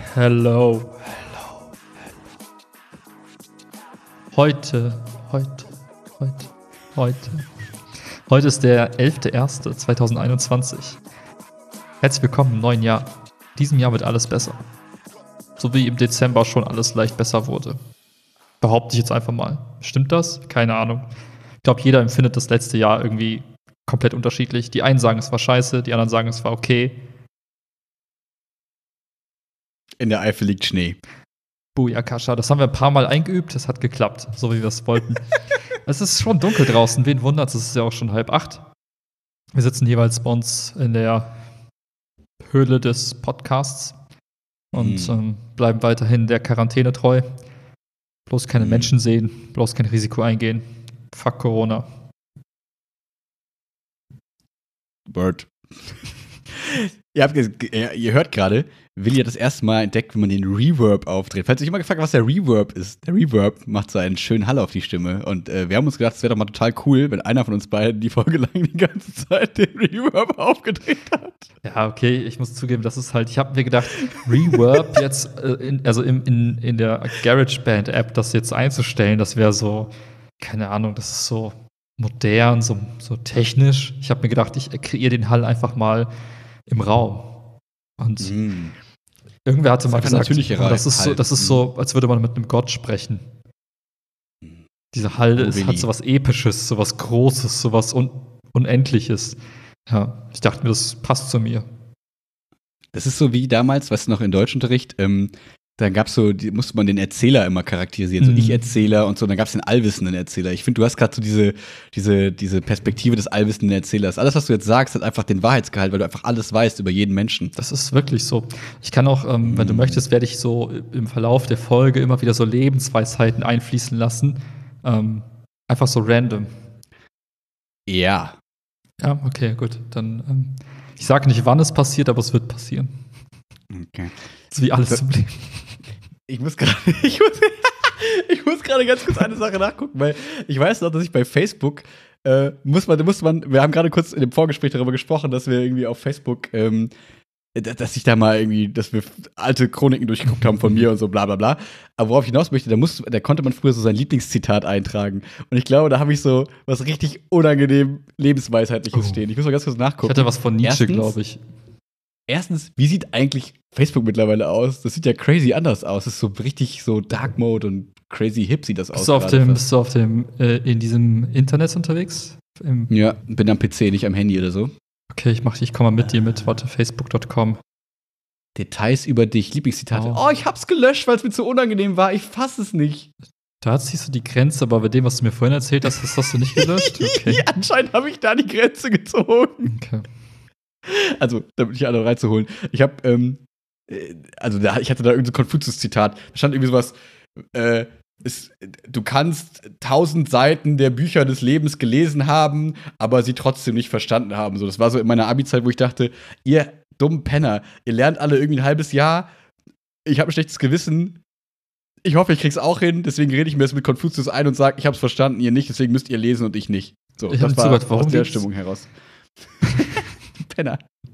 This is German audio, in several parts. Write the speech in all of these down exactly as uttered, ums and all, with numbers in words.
Hello, hello, hello. Heute, heute, heute, heute. Heute ist der elfter erster zweitausendeinundzwanzig. Herzlich willkommen im neuen Jahr. In diesem Jahr wird alles besser. So wie im Dezember schon alles leicht besser wurde. Behaupte ich jetzt einfach mal. Stimmt das? Keine Ahnung. Ich glaube, jeder empfindet das letzte Jahr irgendwie komplett unterschiedlich. Die einen sagen, es war scheiße, die anderen sagen, es war okay. In der Eifel liegt Schnee. Booyakasha, das haben wir ein paar Mal eingeübt, es hat geklappt, so wie wir es wollten. Es ist schon dunkel draußen, wen wundert's, es ist ja auch schon halb acht. Wir sitzen jeweils bei uns in der Höhle des Podcasts und Hm. ähm, bleiben weiterhin der Quarantäne treu. Bloß keine Hm. Menschen sehen, bloß kein Risiko eingehen. Fuck Corona. Word. ihr, habt, ge- ihr hört gerade, Willi hat das erste Mal entdeckt, wie man den Reverb aufdreht. Falls ihr euch immer gefragt habt, was der Reverb ist, der Reverb macht so einen schönen Hall auf die Stimme. Und äh, wir haben uns gedacht, es wäre doch mal total cool, wenn einer von uns beiden die Folge lang die ganze Zeit den Reverb aufgedreht hat. Ja, okay, ich muss zugeben, das ist halt, ich habe mir gedacht, Reverb jetzt, äh, in, also in, in, in der GarageBand-App, das jetzt einzustellen, das wäre so, keine Ahnung, das ist so modern, so, so technisch. Ich habe mir gedacht, ich kreiere den Hall einfach mal im Raum. Und Mhm. irgendwer hatte Das ist mal einfach gesagt, natürlicherer oh, das ist so, Hall. das ist so, als würde man mit einem Gott sprechen. Dieser Hall Oh, ist, Willi. hat so was Episches, so was Großes, so was Un Unendliches. Ja, ich dachte mir, das passt zu mir. Das ist so wie damals, weißt du noch, in Deutschunterricht, ähm, da gab's so, die, musste man den Erzähler immer charakterisieren, so Mhm. Ich-Erzähler und so, und dann gab's den allwissenden Erzähler. Ich finde, du hast gerade so diese, diese, diese Perspektive des allwissenden Erzählers. Alles, was du jetzt sagst, hat einfach den Wahrheitsgehalt, weil du einfach alles weißt über jeden Menschen. Das ist wirklich so. Ich kann auch, ähm, wenn du Mm. möchtest, werde ich so im Verlauf der Folge immer wieder so Lebensweisheiten einfließen lassen. Ähm, einfach so random. Ja. Ja, okay, gut. Dann, ähm, ich sage nicht, wann es passiert, aber es wird passieren. Okay. So wie alles Das- im Leben. Ich muss gerade, ich muss, ich muss gerade ganz kurz eine Sache nachgucken, weil ich weiß noch, dass ich bei Facebook äh, muss man, muss man, wir haben gerade kurz in dem Vorgespräch darüber gesprochen, dass wir irgendwie auf Facebook, ähm, d- dass ich da mal irgendwie, dass wir alte Chroniken durchgeguckt haben von mir und so bla bla bla. Aber worauf ich hinaus möchte, da, muss, da konnte man früher so sein Lieblingszitat eintragen. Und ich glaube, da habe ich so was richtig unangenehm Lebensweisheitliches Oh. stehen. Ich muss mal ganz kurz Ich nachgucken. hatte was von Nietzsche, Erstens- glaube ich. Erstens, wie sieht eigentlich Facebook mittlerweile aus? Das sieht ja crazy anders aus. Das ist so richtig so Dark Mode und crazy hip sieht das aus. Bist du auf gerade dem, fast. bist du auf dem, äh, in diesem Internet unterwegs? Im, Ja, bin am P C, nicht am Handy oder so. okay, ich mach, ich komme mal mit dir mit. Warte, facebook punkt com. Details über dich, Lieblingszitate. Oh. Oh, ich hab's gelöscht, weil es mir zu unangenehm war. Ich fass es nicht. Da ziehst du die Grenze, aber bei dem, was du mir vorhin erzählt hast, das hast du nicht gelöscht? Okay. Ja, anscheinend habe ich da die Grenze gezogen. Okay. Also, damit ich alle reinzuholen. Ich hab, ähm, äh, also da, ich hatte da irgendein so Konfuzius-Zitat. Da stand irgendwie sowas, äh, es, du kannst tausend Seiten der Bücher des Lebens gelesen haben, aber sie trotzdem nicht verstanden haben. So, das war so in meiner Abi-Zeit, wo ich dachte, ihr dummen Penner, ihr lernt alle irgendwie ein halbes Jahr, ich habe ein schlechtes Gewissen, ich hoffe, ich krieg's auch hin, deswegen rede ich mir jetzt mit Konfuzius ein und sage, ich hab's verstanden, ihr nicht, deswegen müsst ihr lesen und ich nicht. So, Ich das hab war zugehört, warum aus der gibt's- Stimmung heraus. Penner.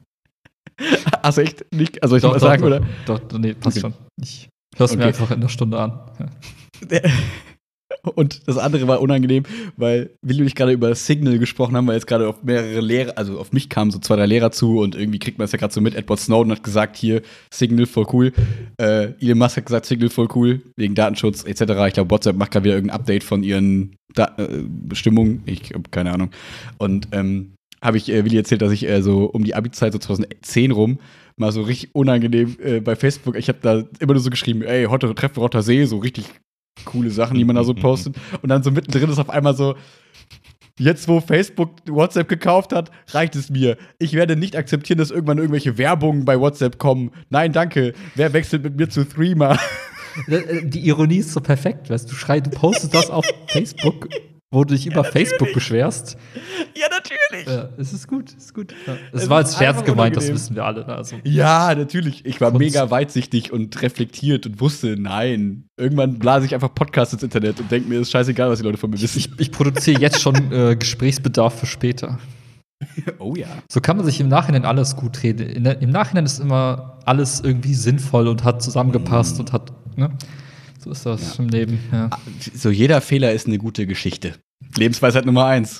Also echt nicht, also ich soll mal sagen, doch, oder? Doch, doch, nee, passt Okay. schon. Ich hör's mir Okay. einfach in der Stunde an. Ja. Und das andere war unangenehm, weil Willi und ich gerade über Signal gesprochen haben, weil jetzt gerade auf mehrere Lehrer, also auf mich kamen so zwei, drei Lehrer zu und irgendwie kriegt man das ja gerade so mit. Edward Snowden hat gesagt, hier, Signal voll cool. Äh, Elon Musk hat gesagt, Signal voll cool, wegen Datenschutz et cetera. Ich glaube, WhatsApp macht gerade wieder irgendein Update von ihren da äh, Bestimmungen. Ich habe keine Ahnung. Und ähm, habe ich äh, Willi erzählt, dass ich äh, so um die Abi-Zeit, so zweitausendzehn rum, mal so richtig unangenehm äh, bei Facebook, ich habe da immer nur so geschrieben, ey, heute treffen wir Rotter See, so richtig coole Sachen, die man da so postet. Und dann so mittendrin ist auf einmal so, jetzt wo Facebook WhatsApp gekauft hat, reicht es mir. Ich werde nicht akzeptieren, dass irgendwann irgendwelche Werbungen bei WhatsApp kommen. Nein, danke. Wer wechselt mit mir zu Threema? Die Ironie ist so perfekt, weißt du, schrei, du postest das auf Facebook, wo du dich über Facebook beschwerst. Ja, natürlich. Ja, es ist gut, es ist gut. Ja. Es Es war ist als Scherz einfach gemeint, das unangenehm. wissen wir alle. Also. Ja, natürlich. Ich war Kunst. mega weitsichtig und reflektiert und wusste, nein. Irgendwann blase ich einfach Podcasts ins Internet und denke mir, ist scheißegal, was die Leute von mir wissen. Ich, ich produziere jetzt schon äh, Gesprächsbedarf für später. Oh ja. So kann man sich im Nachhinein alles gut reden. In der, Im Nachhinein ist immer alles irgendwie sinnvoll und hat zusammengepasst Mm. und hat, ne? So ist das Ja. im Leben, ja. So, jeder Fehler ist eine gute Geschichte. Lebensweisheit Nummer eins.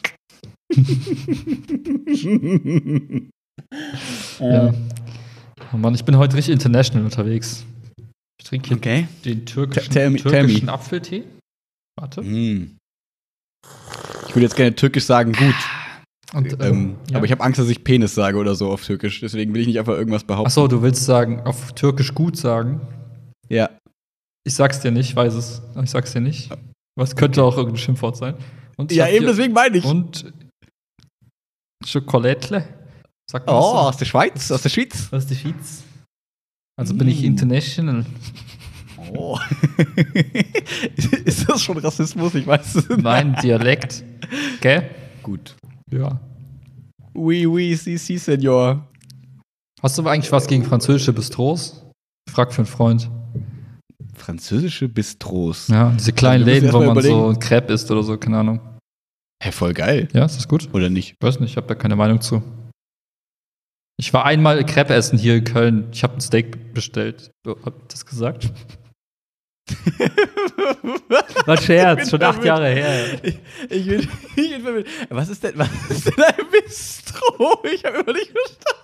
ja. Oh Mann, ich bin heute richtig international unterwegs. Ich trinke hier Okay. den türkischen, Tell me- tell me. türkischen Apfeltee. Warte. Mm. Ich würde jetzt gerne türkisch sagen, gut. Und, Ähm, ja. Aber ich habe Angst, dass ich Penis sage oder so auf Türkisch. Deswegen will ich nicht einfach irgendwas behaupten. Achso, du willst sagen, auf Türkisch gut sagen. Ja. Ich sag's dir nicht, weiß es. Aber ich sag's dir nicht. Was könnte auch irgendein Schimpfwort sein. Und ich Ja, hab eben hier- deswegen meine ich. Und Schokolädle. Sagt Oh, man das so? aus der Schweiz, aus der Schweiz. Das ist die Schweiz. Also bin ich Mm. international. Oh. Ist das schon Rassismus? Ich weiß es nicht. Mein Dialekt. Gell? Gut. Ja. Oui, oui, si, si, Senor. Hast du eigentlich was gegen französische Bistros? Frag für einen Freund. Französische Bistros. Ja, diese kleinen Also wir müssen Läden, wo erst mal man so überlegen. ein Crepe isst oder so, keine Ahnung. Hä, voll geil. Ja, ist das gut? Oder nicht? Weiß nicht, ich habe da keine Meinung zu. Ich war einmal Crepe essen hier in Köln. Ich habe ein Steak bestellt. Oh, hab ich das gesagt? War Scherz, Ich bin schon acht verwirrt. Jahre her. Ich, ich, bin, ich bin verwirrt. Was ist denn, was ist denn ein Bistro? Ich habe immer nicht verstanden.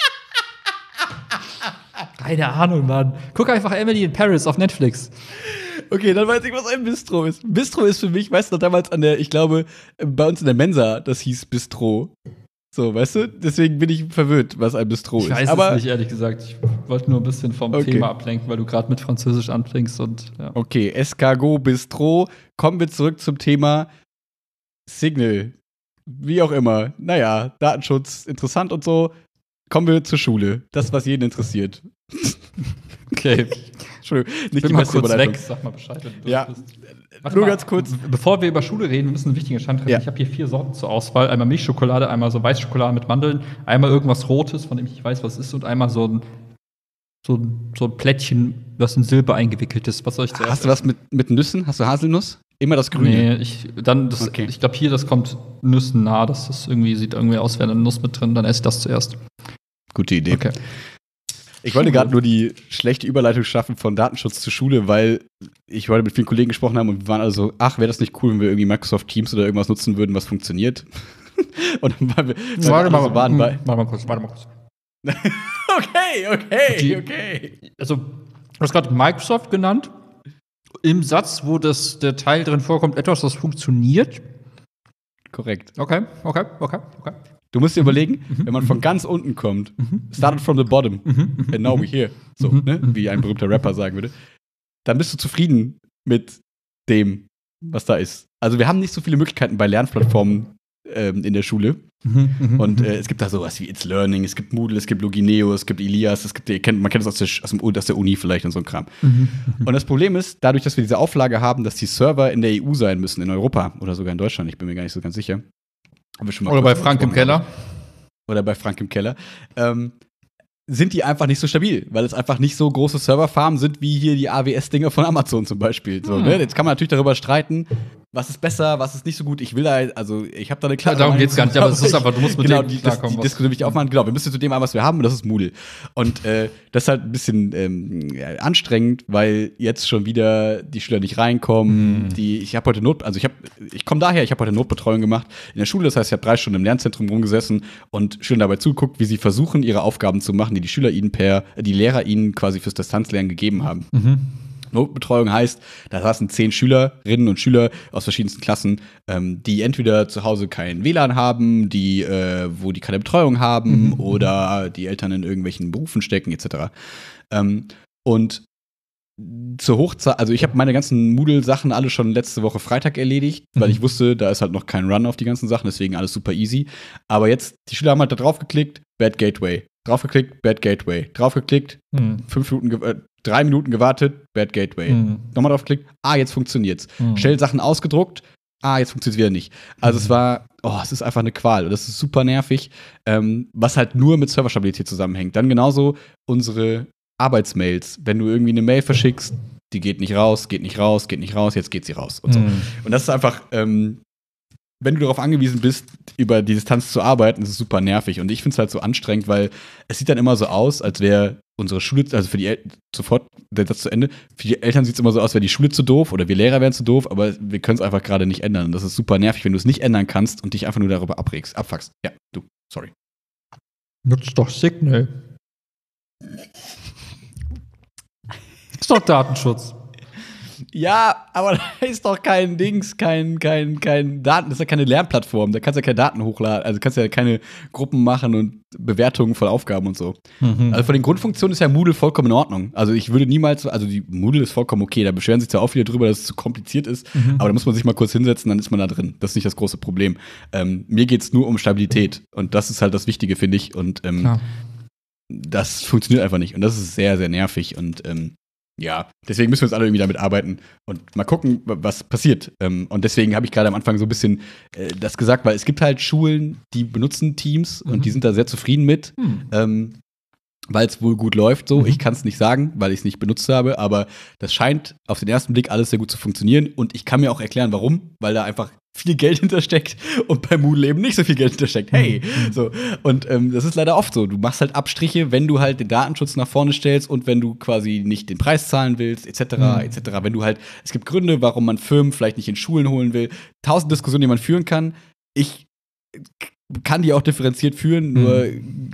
Keine Ahnung, Mann. Guck einfach Emily in Paris auf Netflix. Okay, dann weiß ich, was ein Bistro ist. Bistro ist für mich, weißt du, damals an der, ich glaube, bei uns in der Mensa, das hieß Bistro. So, weißt du? Deswegen bin ich verwirrt, was ein Bistro Ich ist. weiß Aber es nicht, ehrlich gesagt. Ich wollte nur ein bisschen vom Okay. Thema ablenken, weil du gerade mit Französisch anfängst und ja. okay, Escargot, Bistro. Kommen wir zurück zum Thema Signal. Wie auch immer. Naja, Datenschutz, interessant und so. Kommen wir zur Schule. Das, was jeden interessiert. Okay. Entschuldigung, Ich nicht bin die mal beste kurz Überleitung. weg. Sag mal Bescheid, wenn du Ja. durch bist. Warte Nur mal, ganz kurz. Bevor wir über Schule reden, wir müssen einen wichtigen Entscheid treffen. Ja. Ich habe hier vier Sorten zur Auswahl. Einmal Milchschokolade, einmal so Weißschokolade mit Mandeln, einmal irgendwas Rotes, von dem ich nicht weiß, was es ist, und einmal so ein, so ein, so ein Plättchen, das in Silber eingewickelt ist. Was soll ich zuerst? Hast du was mit, mit Nüssen? Hast du Haselnuss? Immer das Grüne. Nee, ich, dann das, Okay. ich glaube hier, das kommt Nüssen nah. Das ist irgendwie, sieht irgendwie aus, wäre eine Nuss mit drin. Dann esse ich das zuerst. Gute Idee. Okay. Ich wollte gerade nur die schlechte Überleitung schaffen von Datenschutz zur Schule, weil ich heute mit vielen Kollegen gesprochen habe und wir waren also, ach, wäre das nicht cool, wenn wir irgendwie Microsoft Teams oder irgendwas nutzen würden, was funktioniert? Und dann waren wir, weil wir alle so waren bei. warte mal kurz, warte mal kurz. Okay, okay, Die- okay. Also, du hast gerade Microsoft genannt. Im Satz, wo das, der Teil drin vorkommt, etwas, das funktioniert. Korrekt. Okay, okay, okay, okay. Du musst dir überlegen, wenn man von ganz unten kommt, started from the bottom, and now we're here, so, ne? Wie ein berühmter Rapper sagen würde, dann bist du zufrieden mit dem, was da ist. Also wir haben nicht so viele Möglichkeiten bei Lernplattformen ähm, in der Schule. Und äh, es gibt da sowas wie It's Learning, es gibt Moodle, es gibt Logineo, es gibt Elias, es gibt, ihr kennt, man kennt das aus der, aus, dem, aus der Uni vielleicht und so ein Kram. Und das Problem ist, dadurch, dass wir diese Auflage haben, dass die Server in der E U sein müssen, in Europa oder sogar in Deutschland, ich bin mir gar nicht so ganz sicher. Haben wir schon mal Oder kurz bei Frank im gesprochen, Keller. oder bei Frank im Keller, ähm, sind die einfach nicht so stabil, weil es einfach nicht so große Serverfarmen sind wie hier die A W S-Dinger von Amazon zum Beispiel. So, Hm. ne? Jetzt kann man natürlich darüber streiten, was ist besser, was ist nicht so gut. Ich will da, also ich habe da eine klare Ja, darum Meinung geht's gar zu, nicht, aber es ist einfach, du musst mit genau, dem die, das, klarkommen, die was- Diskussion will ich aufmachen. Genau, wir müssen zu dem haben, was wir haben, und das ist Moodle. Und äh, das ist halt ein bisschen ähm, ja, anstrengend, weil jetzt schon wieder die Schüler nicht reinkommen. Hm. Die, ich habe heute Not, also ich habe, ich komme daher, ich habe heute Notbetreuung gemacht in der Schule. Das heißt, ich habe drei Stunden im Lernzentrum rumgesessen und Schülern dabei zugeguckt, wie sie versuchen, ihre Aufgaben zu machen, die die Schüler ihnen per, die Lehrer ihnen quasi fürs Distanzlernen gegeben haben. Mhm. Notbetreuung heißt, da saßen zehn Schülerinnen und Schüler aus verschiedensten Klassen, ähm, die entweder zu Hause kein W L A N haben, die, äh, wo die keine Betreuung haben Mhm. oder die Eltern in irgendwelchen Berufen stecken, et cetera. Ähm, und zur Hochzeit, also ich habe meine ganzen Moodle-Sachen alle schon letzte Woche Freitag erledigt, weil Mhm. ich wusste, da ist halt noch kein Run auf die ganzen Sachen, deswegen alles super easy. Aber jetzt, die Schüler haben halt da drauf geklickt, Bad Gateway. Draufgeklickt, Bad Gateway. Draufgeklickt, Hm. fünf Minuten, ge- äh, drei Minuten gewartet, Bad Gateway. Hm. Nochmal draufgeklickt, ah, jetzt funktioniert's. Hm. Schnell Sachen ausgedruckt, ah, jetzt funktioniert's wieder nicht. Also es war, oh, es ist einfach eine Qual. Und das ist super nervig, ähm, was halt nur mit Serverstabilität zusammenhängt. Dann genauso unsere Arbeitsmails. Wenn du irgendwie eine Mail verschickst, die geht nicht raus, geht nicht raus, geht nicht raus, jetzt geht sie raus. Und, so. Hm. Und das ist einfach, ähm, wenn du darauf angewiesen bist, über die Distanz zu arbeiten, ist es super nervig. Und ich finde es halt so anstrengend, weil es sieht dann immer so aus, als wäre unsere Schule, also für die Eltern, sofort der Satz zu Ende, für die Eltern sieht es immer so aus, wäre die Schule zu doof oder wir Lehrer wären zu doof, aber wir können es einfach gerade nicht ändern. Und das ist super nervig, wenn du es nicht ändern kannst und dich einfach nur darüber abregst, abfuckst. Ja, du, sorry. Nutzt doch Signal. Ist doch Datenschutz. Ja, aber da ist doch kein Dings, kein, kein, kein Daten, das ist ja keine Lernplattform, da kannst du ja keine Daten hochladen, also kannst ja keine Gruppen machen und Bewertungen von Aufgaben und so. Mhm. Also von den Grundfunktionen ist ja Moodle vollkommen in Ordnung. Also ich würde niemals, also die Moodle ist vollkommen okay, da beschweren sich zwar auch viele drüber, dass es zu kompliziert ist, mhm. aber da muss man sich mal kurz hinsetzen, dann ist man da drin. Das ist nicht das große Problem. Ähm, mir geht's nur um Stabilität und das ist halt das Wichtige, finde ich. Und ähm, das funktioniert einfach nicht und das ist sehr, sehr nervig und ähm, ja, deswegen müssen wir jetzt alle irgendwie damit arbeiten und mal gucken, was passiert. Und deswegen habe ich gerade am Anfang so ein bisschen äh, das gesagt, weil es gibt halt Schulen, die benutzen Teams mhm. und die sind da sehr zufrieden mit, mhm. ähm, weil es wohl gut läuft so. Mhm. Ich kann es nicht sagen, weil ich es nicht benutzt habe, aber das scheint auf den ersten Blick alles sehr gut zu funktionieren und ich kann mir auch erklären, warum, weil da einfach viel Geld hintersteckt und bei Moodle eben nicht so viel Geld hintersteckt. Hey, mhm. so. Und ähm, das ist leider oft so. Du machst halt Abstriche, wenn du halt den Datenschutz nach vorne stellst und wenn du quasi nicht den Preis zahlen willst, et cetera, mhm. et cetera. Wenn du halt, es gibt Gründe, warum man Firmen vielleicht nicht in Schulen holen will. Tausend Diskussionen, die man führen kann. Ich kann die auch differenziert führen, mhm. nur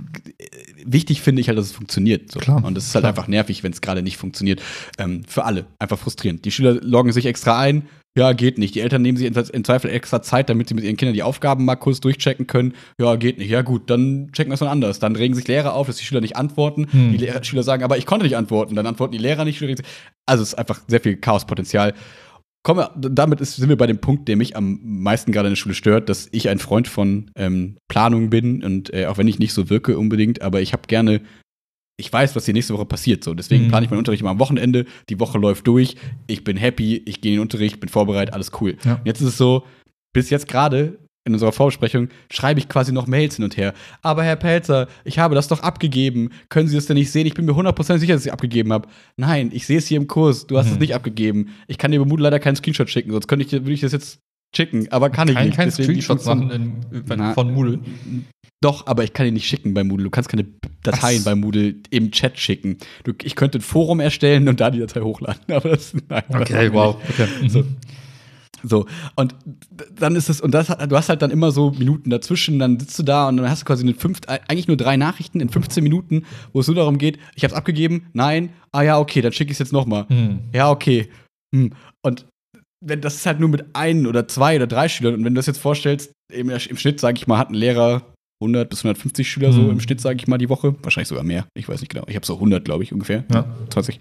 wichtig finde ich halt, dass es funktioniert. So. Klar, und es ist halt klar. einfach nervig, wenn es gerade nicht funktioniert. Ähm, für alle. Einfach frustrierend. Die Schüler loggen sich extra ein. Ja, geht nicht. Die Eltern nehmen sich im Zweifel extra Zeit, damit sie mit ihren Kindern die Aufgaben mal kurz durchchecken können. Ja, geht nicht. Ja, gut, dann checken wir es mal anders. Dann regen sich Lehrer auf, dass die Schüler nicht antworten. Hm. Die Lehrer, Schüler sagen, aber ich konnte nicht antworten. Dann antworten die Lehrer nicht. Also es ist einfach sehr viel Chaospotenzial. Kommen wir, damit ist, sind wir bei dem Punkt, der mich am meisten gerade in der Schule stört, dass ich ein Freund von ähm, Planung bin. Und äh, auch wenn ich nicht so wirke unbedingt, aber ich habe gerne ich weiß, was die nächste Woche passiert. So. Deswegen mhm. plane ich meinen Unterricht immer am Wochenende. Die Woche läuft durch. Ich bin happy. Ich gehe in den Unterricht, bin vorbereitet, alles cool. Ja. Und jetzt ist es so, bis jetzt gerade in unserer Vorbesprechung schreibe ich quasi noch Mails hin und her. Aber Herr Pelzer, ich habe das doch abgegeben. Können Sie das denn nicht sehen? Ich bin mir hundert Prozent sicher, dass ich es abgegeben habe. Nein, ich sehe es hier im Kurs. Du hast mhm. es nicht abgegeben. Ich kann dir bei Moodle leider keinen Screenshot schicken. Sonst könnte ich, würde ich das jetzt schicken. Aber kann ich kein, nicht. Kein Screenshot machen in, in, von Moodle. Doch, aber ich kann ihn nicht schicken bei Moodle. Du kannst keine Dateien Was? bei Moodle im Chat schicken. Du, ich könnte ein Forum erstellen und da die Datei hochladen. Aber das, nein, okay, das wow. Okay. So. so, und dann ist es, und das, du hast halt dann immer so Minuten dazwischen, dann sitzt du da und dann hast du quasi eine fünf, eigentlich nur drei Nachrichten in fünfzehn Minuten, wo es nur darum geht, ich hab's abgegeben, nein, ah ja, okay, dann schicke ich es jetzt nochmal. Mhm. Ja, okay. Hm. Und wenn das ist halt nur mit ein oder zwei oder drei Schülern, und wenn du das jetzt vorstellst, im, im Schnitt, sage ich mal, hat ein Lehrer hundert bis hundertfünfzig Schüler mhm. so im Schnitt, sage ich mal, die Woche. Wahrscheinlich sogar mehr. Ich weiß nicht genau. Ich habe so hundert, glaube ich, ungefähr. Ja. zwanzig.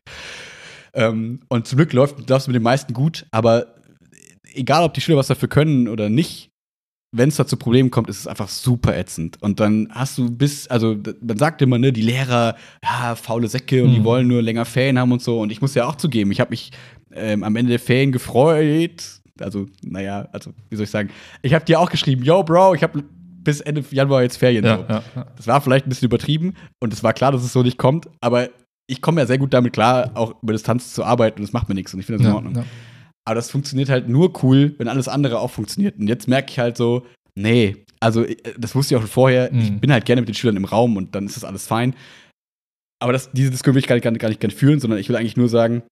Ähm, und zum Glück läuft das mit den meisten gut. Aber egal, ob die Schüler was dafür können oder nicht, wenn es da zu Problemen kommt, ist es einfach super ätzend. Und dann hast du bis, also man sagt immer, ne, die Lehrer, ja, faule Säcke und mhm. die wollen nur länger Ferien haben und so. Und ich muss ja auch zugeben, ich habe mich ähm, am Ende der Ferien gefreut. Also, naja, also, wie soll ich sagen? Ich habe dir auch geschrieben, yo, Bro, ich habe bis Ende Januar jetzt Ferien. Ja, so. ja, ja. Das war vielleicht ein bisschen übertrieben und es war klar, dass es so nicht kommt, aber ich komme ja sehr gut damit klar, auch über Distanz zu arbeiten und das macht mir nichts und ich finde das in ja, Ordnung. Ja. Aber das funktioniert halt nur cool, wenn alles andere auch funktioniert. Und jetzt merke ich halt so, nee, also das wusste ich auch schon vorher, mhm. ich bin halt gerne mit den Schülern im Raum und dann ist das alles fein. Aber das, diese Diskussion will ich gar nicht, gar, nicht, gar nicht gerne führen, sondern ich will eigentlich nur sagen,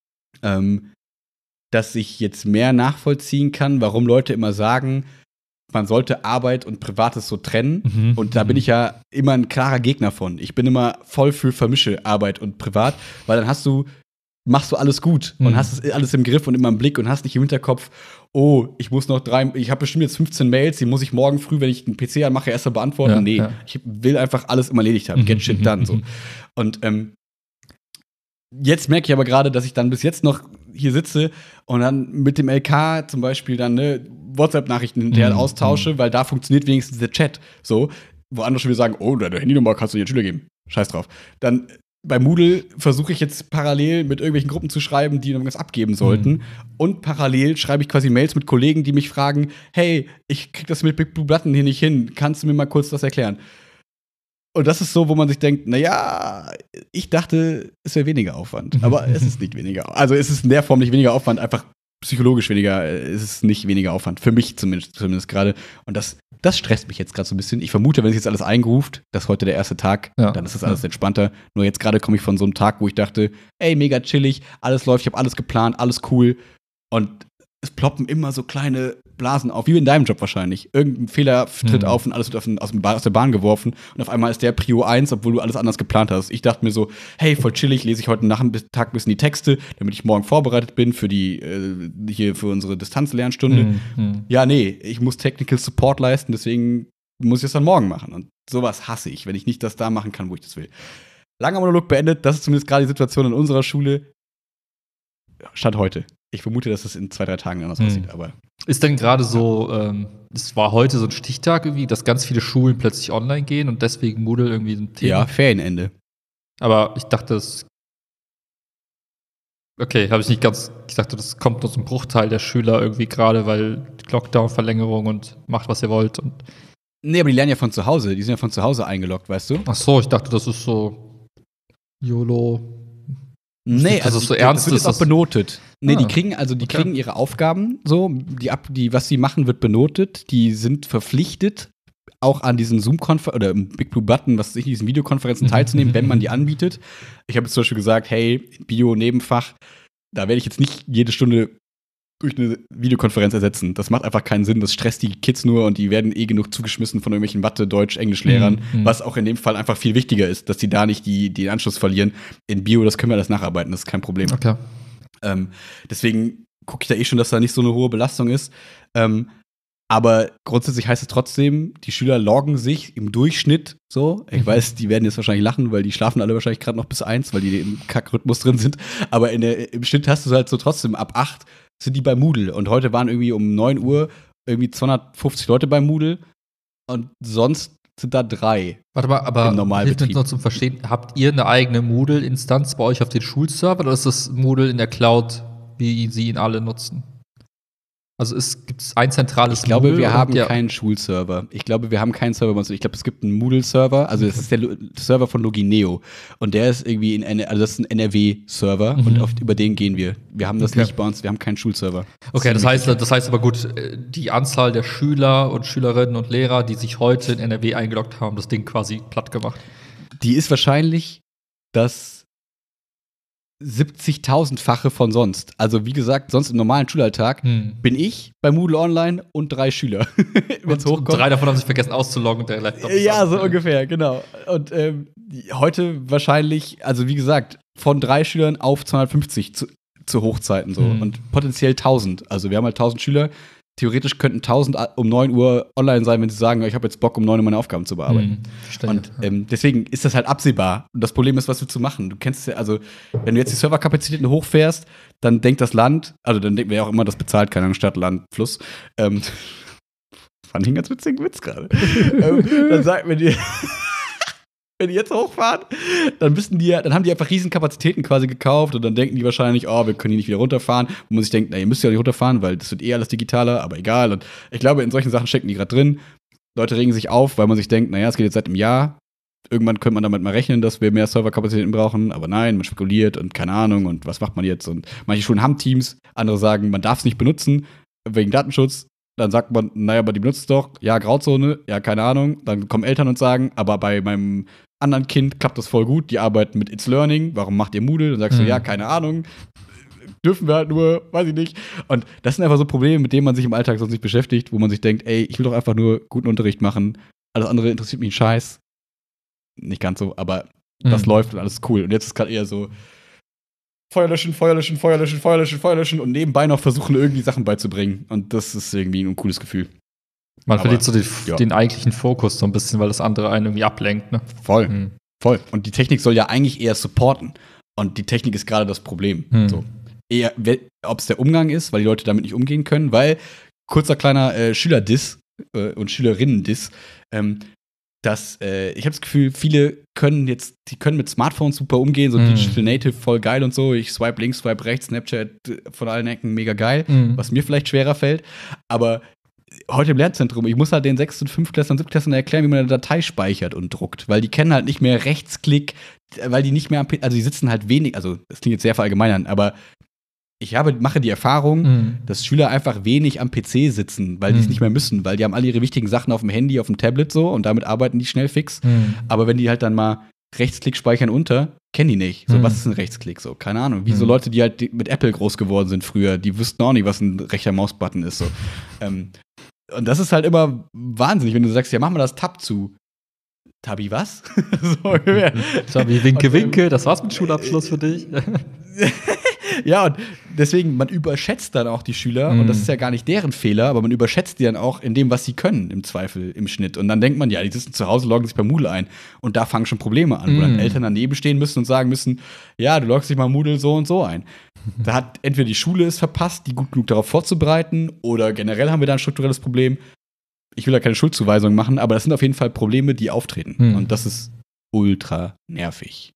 ähm, dass ich jetzt mehr nachvollziehen kann, warum Leute immer sagen, man sollte Arbeit und Privates so trennen. Mhm. Und da bin ich ja immer ein klarer Gegner von. Ich bin immer voll für vermische Arbeit und Privat, weil dann hast du, machst du alles gut mhm. und hast es alles im Griff und immer im Blick und hast nicht im Hinterkopf, oh, ich muss noch drei, ich habe bestimmt jetzt fünfzehn Mails, die muss ich morgen früh, wenn ich den P C anmache, erst mal beantworten. Ja, nee, ja. ich will einfach alles immer erledigt haben. Mhm. Get shit done. So. Und ähm, jetzt merke ich aber gerade, dass ich dann bis jetzt noch hier sitze und dann mit dem L K zum Beispiel dann ne, WhatsApp-Nachrichten hinterher mhm. austausche, weil da funktioniert wenigstens der Chat. So, wo andere schon wieder sagen, oh, deine Handynummer kannst du dir Schüler geben. Scheiß drauf. Dann bei Moodle versuche ich jetzt parallel mit irgendwelchen Gruppen zu schreiben, die irgendwas abgeben sollten. Mhm. Und parallel schreibe ich quasi Mails mit Kollegen, die mich fragen, hey, ich krieg das mit Big Blue Button hier nicht hin. Kannst du mir mal kurz das erklären? Und das ist so, wo man sich denkt, naja, ich dachte, es wäre weniger Aufwand. Aber es ist nicht weniger. Also es ist in der Form nicht weniger Aufwand, einfach psychologisch weniger, äh, ist es nicht weniger Aufwand. Für mich zumindest, zumindest gerade. Und das, das stresst mich jetzt gerade so ein bisschen. Ich vermute, wenn sich jetzt alles eingeruft, das ist heute der erste Tag, Ja. dann ist das alles entspannter. Nur jetzt gerade komme ich von so einem Tag, wo ich dachte, ey, mega chillig, alles läuft, ich habe alles geplant, alles cool. Und es ploppen immer so kleine Blasen auf, wie in deinem Job wahrscheinlich. Irgendein Fehler tritt Mhm. auf und alles wird auf den, aus, dem ba- aus der Bahn geworfen und auf einmal ist der Prio eins, obwohl du alles anders geplant hast. Ich dachte mir so, hey, voll chillig, lese ich heute Nachmittag ein bisschen die Texte, damit ich morgen vorbereitet bin für die, äh, hier für unsere Distanzlernstunde. Mhm. Mhm. Ja, nee, ich muss Technical Support leisten, deswegen muss ich es dann morgen machen. Und sowas hasse ich, wenn ich nicht das da machen kann, wo ich das will. Langer Monolog beendet, das ist zumindest gerade die Situation in unserer Schule. Stand heute. Ich vermute, dass es in zwei, drei Tagen anders Hm. aussieht, aber Ist denn gerade so, ähm, es war heute so ein Stichtag irgendwie, dass ganz viele Schulen plötzlich online gehen und deswegen Moodle irgendwie ein Thema? ja, Ferienende. Aber ich dachte, das. Okay, habe ich nicht ganz. Ich dachte, das kommt nur zum Bruchteil der Schüler irgendwie gerade, weil Lockdown-Verlängerung und macht, was ihr wollt. Und Nee, aber die lernen ja von zu Hause. Die sind ja von zu Hause eingeloggt, weißt du? ach so, ich dachte, das ist so YOLO. Nee, dass also es so die- ernst das wird ist, jetzt auch dass- benotet. Nee, Ah, die kriegen, also die okay. kriegen ihre Aufgaben so, die ab, die, was sie machen, wird benotet. Die sind verpflichtet, auch an diesen Zoom-Konferenzen oder im Big Blue Button, was weiß ich, diesen Videokonferenzen Mhm, teilzunehmen, mhm, wenn man mhm. die anbietet. Ich habe jetzt zum Beispiel gesagt, hey, Bio-Nebenfach, da werde ich jetzt nicht jede Stunde durch eine Videokonferenz ersetzen. Das macht einfach keinen Sinn. Das stresst die Kids nur und die werden eh genug zugeschmissen von irgendwelchen Mathe-, Deutsch-, Englisch-Lehrern, Mhm, mhm. was auch in dem Fall einfach viel wichtiger ist, dass die da nicht die, den Anschluss verlieren. In Bio, das können wir alles nacharbeiten, das ist kein Problem. Okay. Ähm, deswegen gucke ich da eh schon, dass da nicht so eine hohe Belastung ist. Ähm, aber grundsätzlich heißt es trotzdem, die Schüler loggen sich im Durchschnitt so. Ich Mhm. weiß, die werden jetzt wahrscheinlich lachen, weil die schlafen alle wahrscheinlich gerade noch bis eins, weil die im Kackrhythmus drin sind. Aber in der, im Schnitt hast du halt so trotzdem ab acht sind die bei Moodle. Und heute waren irgendwie um neun Uhr irgendwie zweihundertfünfzig Leute bei Moodle. Und sonst sind da drei. Warte mal, aber Im Normalbetrieb. hilft mir noch zum Verstehen, habt ihr eine eigene Moodle-Instanz bei euch auf den Schulserver oder ist das Moodle in der Cloud, wie sie ihn alle nutzen? Also gibt es ein zentrales Ich glaube, Moodle? wir oder haben habt ihr- keinen Schulserver. Ich glaube, wir haben keinen Server bei uns. Ich glaube, es gibt einen Moodle-Server. Also, das ist der Lo- Server von Logineo. Und der ist irgendwie in N- also das ist ein N R W-Server. Mhm. Und auf, über den gehen wir. Wir haben das Okay. nicht bei uns. Wir haben keinen Schulserver. Okay, das Ziemlich heißt, sicher. das heißt aber gut, äh, die Anzahl der Schüler und Schülerinnen und Lehrer, die sich heute in N R W eingeloggt haben, das Ding quasi platt gemacht. Die ist wahrscheinlich das siebzigtausendfache von sonst. Also, wie gesagt, sonst im normalen Schulalltag Hm. bin ich bei Moodle Online und drei Schüler. Wenn's Und hochkommt. drei davon haben sich vergessen auszuloggen und der Laptop ist Ja, an. so ungefähr, genau. Und ähm, die- heute wahrscheinlich, also wie gesagt, von drei Schülern auf zweihundertfünfzig zu, zu Hochzeiten so. Mhm. Und potenziell tausend. Also wir haben halt tausend Schüler. Theoretisch könnten tausend um neun Uhr online sein, wenn sie sagen, ich habe jetzt Bock, um neun Uhr meine Aufgaben zu bearbeiten. Hm, verstehe. Und ähm, deswegen ist das halt absehbar. Und das Problem ist, was willst du machen? Du kennst ja, also, wenn du jetzt die Serverkapazitäten hochfährst, dann denkt das Land, also dann denkt wer auch immer das bezahlt, keine Ahnung, Stadt, Land, Fluss. Ähm, fand ich einen ganz witzigen Witz gerade. ähm, dann sagt, wenn die, wenn die jetzt hochfahren, dann müssen die ja, dann haben die einfach riesen Kapazitäten quasi gekauft und dann denken die wahrscheinlich, oh, wir können hier nicht wieder runterfahren. Wo man sich denkt, na, ihr müsst ja nicht runterfahren, weil das wird eh alles digitaler, aber egal. Und ich glaube, in solchen Sachen stecken die gerade drin. Leute regen sich auf, weil man sich denkt, naja, es geht jetzt seit einem Jahr. Irgendwann könnte man damit mal rechnen, dass wir mehr Serverkapazitäten brauchen, aber nein, man spekuliert und keine Ahnung und was macht man jetzt? Und manche Schulen haben Teams, andere sagen, man darf es nicht benutzen wegen Datenschutz. Dann sagt man, naja, aber die benutzt es doch. Ja, Grauzone, ja, keine Ahnung. Dann kommen Eltern und sagen, aber bei meinem anderen Kind klappt das voll gut, die arbeiten mit It's Learning, warum macht ihr Moodle? Dann sagst Mhm. du, ja, keine Ahnung. Dürfen wir halt nur, weiß ich nicht. Und das sind einfach so Probleme, mit denen man sich im Alltag sonst nicht beschäftigt, wo man sich denkt, ey, ich will doch einfach nur guten Unterricht machen. Alles andere interessiert mich einen Scheiß. Nicht ganz so, aber das Mhm. läuft und alles ist cool. Und jetzt ist gerade eher so Feuer löschen, Feuer löschen, Feuer löschen, Feuer löschen, Feuer löschen und nebenbei noch versuchen, irgendwie Sachen beizubringen. Und das ist irgendwie ein cooles Gefühl. Man aber, verliert so den, ja. den eigentlichen Fokus so ein bisschen, weil das andere einen irgendwie ablenkt. Ne? Voll, Hm. voll. Und die Technik soll ja eigentlich eher supporten. Und die Technik ist gerade das Problem. Hm. So. Eher, ob es der Umgang ist, weil die Leute damit nicht umgehen können, weil kurzer kleiner äh, Schülerdiss äh, und Schülerinnen-Diss, ähm, dass äh, ich habe das Gefühl, viele können jetzt, die können mit Smartphones super umgehen, so Mm. Digital Native voll geil und so. Ich swipe links, swipe rechts, Snapchat äh, von allen Ecken mega geil, Mhm. was mir vielleicht schwerer fällt. Aber heute im Lernzentrum, ich muss halt den sechs- und fünftklässlern, siebtklässlern erklären, wie man eine Datei speichert und druckt, weil die kennen halt nicht mehr Rechtsklick, weil die nicht mehr am P- also die sitzen halt wenig, also das klingt jetzt sehr verallgemeinern, aber ich habe, mache die Erfahrung, Mhm. dass Schüler einfach wenig am P C sitzen, weil die es Mhm. nicht mehr müssen, weil die haben alle ihre wichtigen Sachen auf dem Handy, auf dem Tablet so und damit arbeiten die schnell fix. Mhm. Aber wenn die halt dann mal Rechtsklick speichern unter, kennen die nicht. So, Mhm. was ist ein Rechtsklick? So, keine Ahnung. Wie so Mhm. Leute, die halt mit Apple groß geworden sind früher, die wüssten auch nicht, was ein rechter Mausbutton ist. So. ähm, und das ist halt immer wahnsinnig, wenn du sagst, ja, mach mal das Tab zu. Tabi, was? so, ungefähr. Tabi, winke, Und, ähm, winke, das war's mit Schulabschluss für dich. Ja, und deswegen, man überschätzt dann auch die Schüler, Mhm. und das ist ja gar nicht deren Fehler, aber man überschätzt die dann auch in dem, was sie können, im Zweifel, im Schnitt. Und dann denkt man, ja, die sitzen zu Hause, loggen sich bei Moodle ein. Und da fangen schon Probleme an, wo dann Mhm. Eltern daneben stehen müssen und sagen müssen, ja, du loggst dich mal Moodle so und so ein. Da hat entweder die Schule es verpasst, die gut genug darauf vorzubereiten, oder generell haben wir da ein strukturelles Problem. Ich will da keine Schuldzuweisung machen, aber das sind auf jeden Fall Probleme, die auftreten. Mhm. Und das ist ultra nervig.